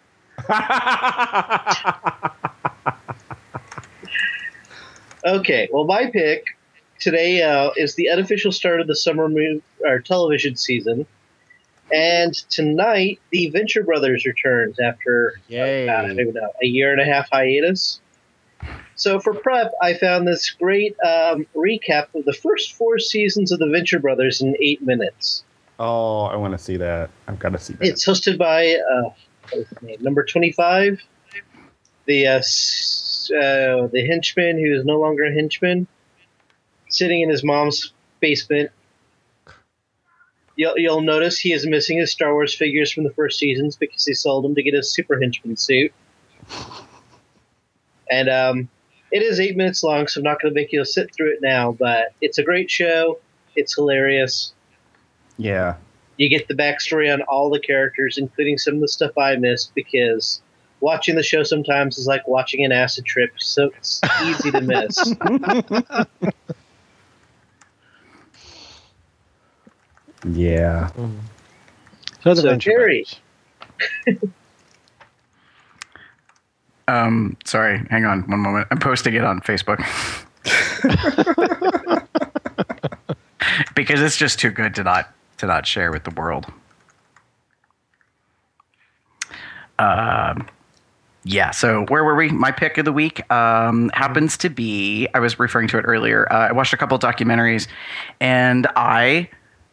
Okay, well, my pick today uh, is the unofficial start of the summer mo- or television season. And tonight, the Venture Brothers returns after Yay. uh, I don't even know, a year and a half hiatus. So for prep, I found this great um, recap of the first four seasons of the Venture Brothers in eight minutes. Oh, I want to see that. I've got to see that. It's hosted by uh, what's his name? Number twenty-five, the uh, s- uh, the henchman who is no longer a henchman, sitting in his mom's basement. You'll, you'll notice he is missing his Star Wars figures from the first seasons because he sold them to get his super henchman suit. And um, it is eight minutes long, so I'm not going to make you sit through it now. But it's a great show. It's hilarious. Yeah. You get the backstory on all the characters, including some of the stuff I missed, because watching the show sometimes is like watching an acid trip, so it's easy to miss. Yeah. So, the So, Venture Jerry. Brothers. Um, sorry, hang on one moment. I'm posting it on Facebook. Because it's just too good to not to not share with the world. Um yeah, so where were we? My pick of the week um, happens to be, I was referring to it earlier. Uh, I watched a couple documentaries and I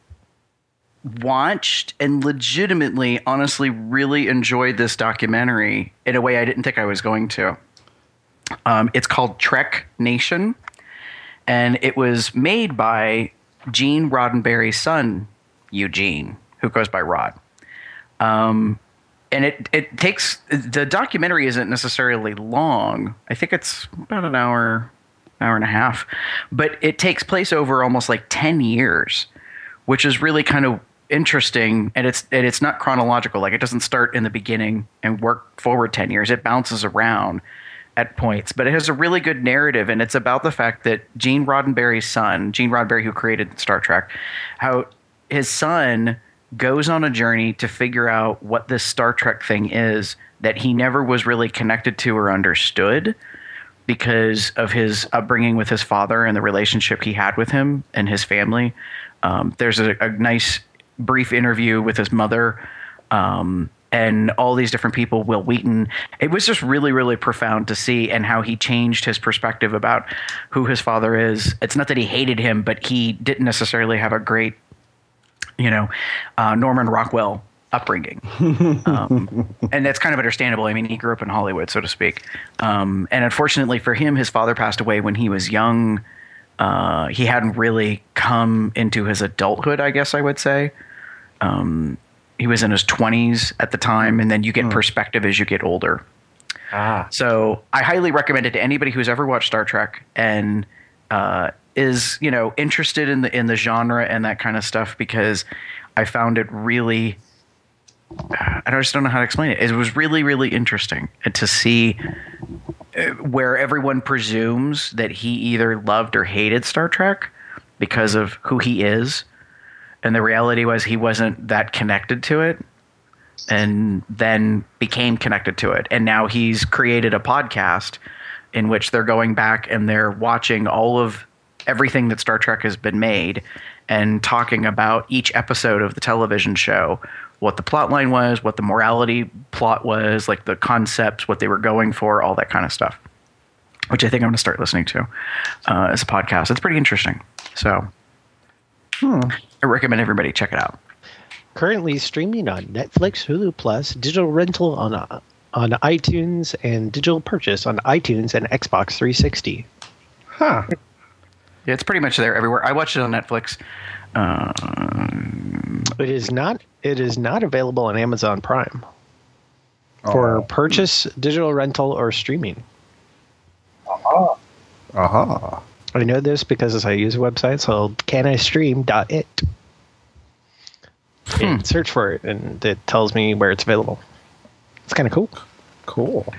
watched and legitimately, honestly, really enjoyed this documentary in a way I didn't think I was going to. Um, it's called Trek Nation, and it was made by Gene Roddenberry's son, Eugene, who goes by Rod. Um, and it, it takes, the documentary isn't necessarily long. I think it's about an hour, hour and a half, but it takes place over almost like ten years, which is really kind of interesting. And it's, and it's not chronological. Like it doesn't start in the beginning and work forward ten years. It bounces around at points, but it has a really good narrative. And it's about the fact that Gene Roddenberry's son, Gene Roddenberry, who created Star Trek, how his son goes on a journey to figure out what this Star Trek thing is that he never was really connected to or understood because of his upbringing with his father and the relationship he had with him and his family. Um, there's a, a nice brief interview with his mother um, and all these different people, Will Wheaton. It was just really, really profound to see and how he changed his perspective about who his father is. It's not that he hated him, but he didn't necessarily have a great, you know, uh, Norman Rockwell upbringing. Um, and that's kind of understandable. I mean, he grew up in Hollywood, so to speak. Um, and unfortunately for him, his father passed away when he was young. Uh, he hadn't really come into his adulthood, I guess I would say. Um, he was in his twenties at the time, and then you get perspective as you get older. Ah. So I highly recommend it to anybody who's ever watched Star Trek and uh, is, you know, interested in the in the genre and that kind of stuff, because I found it really, I just don't know how to explain it. It was really, really interesting to see where everyone presumes that he either loved or hated Star Trek because of who he is. And the reality was he wasn't that connected to it, and then became connected to it. And now he's created a podcast in which they're going back and they're watching all of everything that Star Trek has been made and talking about each episode of the television show, what the plot line was, what the morality plot was, like the concepts, what they were going for, all that kind of stuff, which I think I'm going to start listening to uh, as a podcast. It's pretty interesting. So hmm, I recommend everybody check it out. Currently streaming on Netflix, Hulu Plus, digital rental on uh, on iTunes, and digital purchase on iTunes and Xbox three sixty. Huh. Yeah, it's pretty much there everywhere. I watched it on Netflix. Uh, It is not. It is not available on Amazon Prime for Oh. purchase, digital rental, or streaming. Uh-huh. Uh-huh. I know this because I use a website called can I stream dot it. Hmm. And search for it, and it tells me where it's available. It's kind of cool. Cool.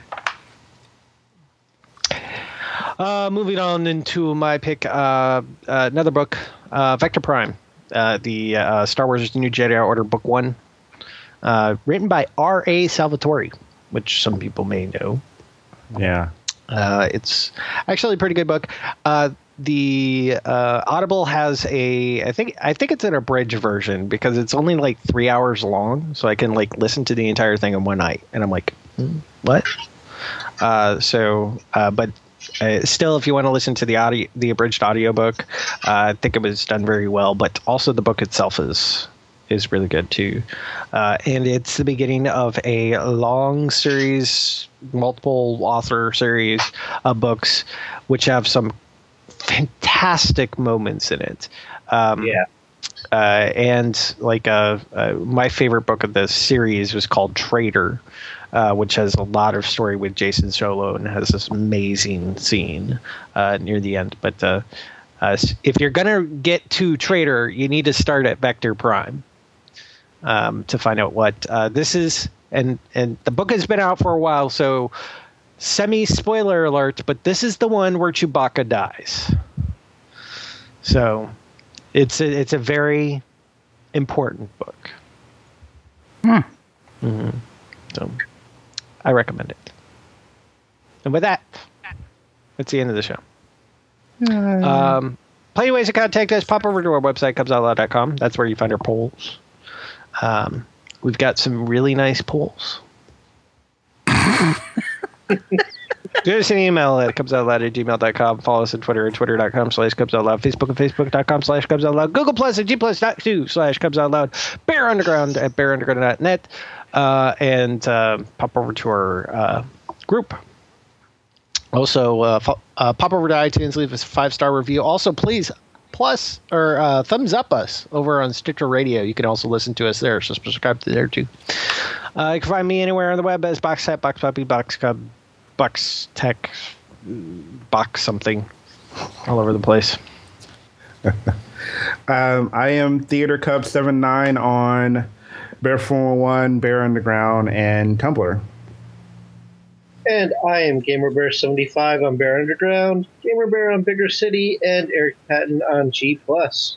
Uh, moving on into my pick, uh, uh, another book, uh, Vector Prime, uh, the uh, Star Wars New Jedi Order Book One, uh, written by R A Salvatore, which some people may know. Yeah. Uh, it's actually a pretty good book. Uh, the uh, Audible has a, I think, I think it's an abridged version because it's only like three hours long, so I can like listen to the entire thing in one night, and I'm like, hmm, what? Uh, so, uh, but. Uh, still, if you want to listen to the audio, the abridged audiobook, uh, I think it was done very well. But also, the book itself is is really good too, uh, and it's the beginning of a long series, multiple author series of books, which have some fantastic moments in it. Um, Yeah. Uh, and like uh, uh, my favorite book of this series was called Traitor, uh, which has a lot of story with Jason Solo and has this amazing scene uh, near the end. But uh, uh, if you're gonna get to Traitor, you need to start at Vector Prime um, to find out what uh, this is. And and the book has been out for a while, so semi spoiler alert. But this is the one where Chewbacca dies. So. It's a, it's a very important book. Hmm. Mm-hmm. So I recommend it. And with that, that's the end of the show. Um, plenty of ways to contact us. Pop over to our website, cubs out loud dot com. That's where you find our polls. Um, we've got some really nice polls. Give us an email at cubsoutloud at gmail dot com. Follow us on Twitter at twitter dot com slash cubsoutloud. Facebook at facebook dot com slash cubsoutloud. Google Plus at g plus dot two slash cubsoutloud. Bear Underground at bear underground dot net. Uh, and uh, pop over to our uh, group. Also, uh, fo- uh, pop over to iTunes, leave us a five-star review. Also, please, plus or uh, thumbs up us over on Stitcher Radio. You can also listen to us there, so subscribe to there too. Uh, you can find me anywhere on the web as BoxTech, BoxPuppy, BoxCub, Box Tech, Box something, all over the place. Um, I am Theater Cub seventy-nine on Bear four one one, Bear Underground, and Tumblr. And I am Gamer Bear seventy-five on Bear Underground, Gamer Bear on Bigger City, and Eric Patton on G plus.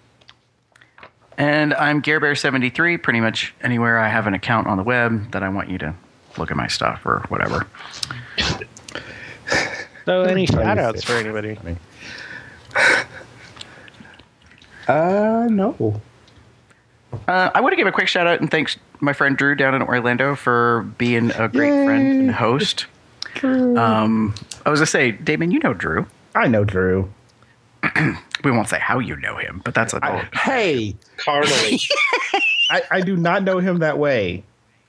And I'm GareBear seventy-three, pretty much anywhere I have an account on the web that I want you to look at my stuff or whatever. So, any shout outs for anybody? Uh, no. Uh, I want to give a quick shout out and thanks my friend Drew down in Orlando for being a great friend and host. Um, I was going to say, Damon, you know Drew. I know Drew. We won't say how you know him, but that's a I, hey, Carnally. I, I do not know him that way.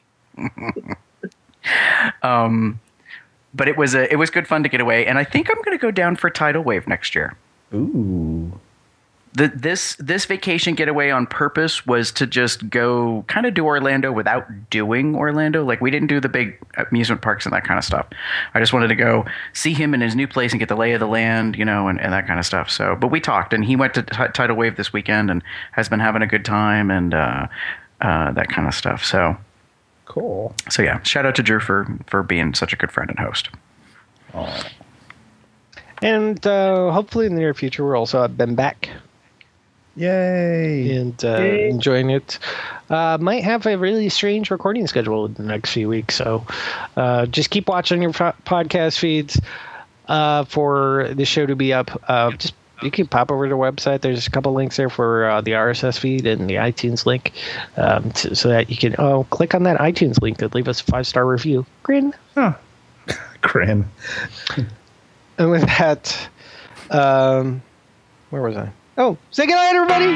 Um, but it was a, it was good fun to get away, and I think I'm going to go down for Tidal Wave next year. Ooh. The, this this vacation getaway on purpose was to just go kind of do Orlando without doing Orlando. Like, we didn't do the big amusement parks and that kind of stuff. I just wanted to go see him in his new place and get the lay of the land, you know, and, and that kind of stuff. So, but we talked, and he went to t- Tidal Wave this weekend and has been having a good time and uh, uh, that kind of stuff. So, Cool. so yeah, shout out to Drew for for being such a good friend and host. Oh. And uh, hopefully in the near future, we're also at Ben Back. Yay. And uh, Yay. enjoying it. Uh, might have a really strange recording schedule in the next few weeks, so uh, just keep watching your po- podcast feeds. uh, for the show to be up, uh, just you can pop over to the website. There's a couple links there for uh, the R S S feed and the iTunes link, um, to, so that you can oh click on that iTunes link and leave us a five star review. Grin. Huh. Grin. And with that, um, where was I? Oh, say goodnight, everybody.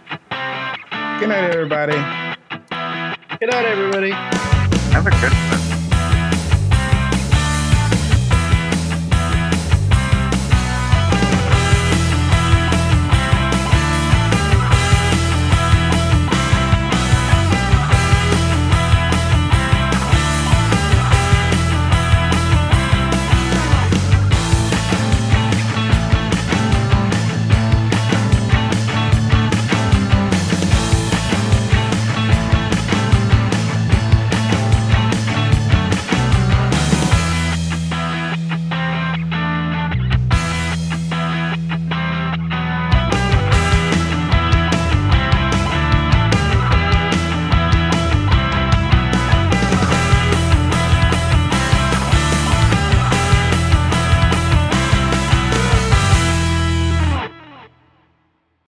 Good night, everybody. Good night, everybody. Have a good one.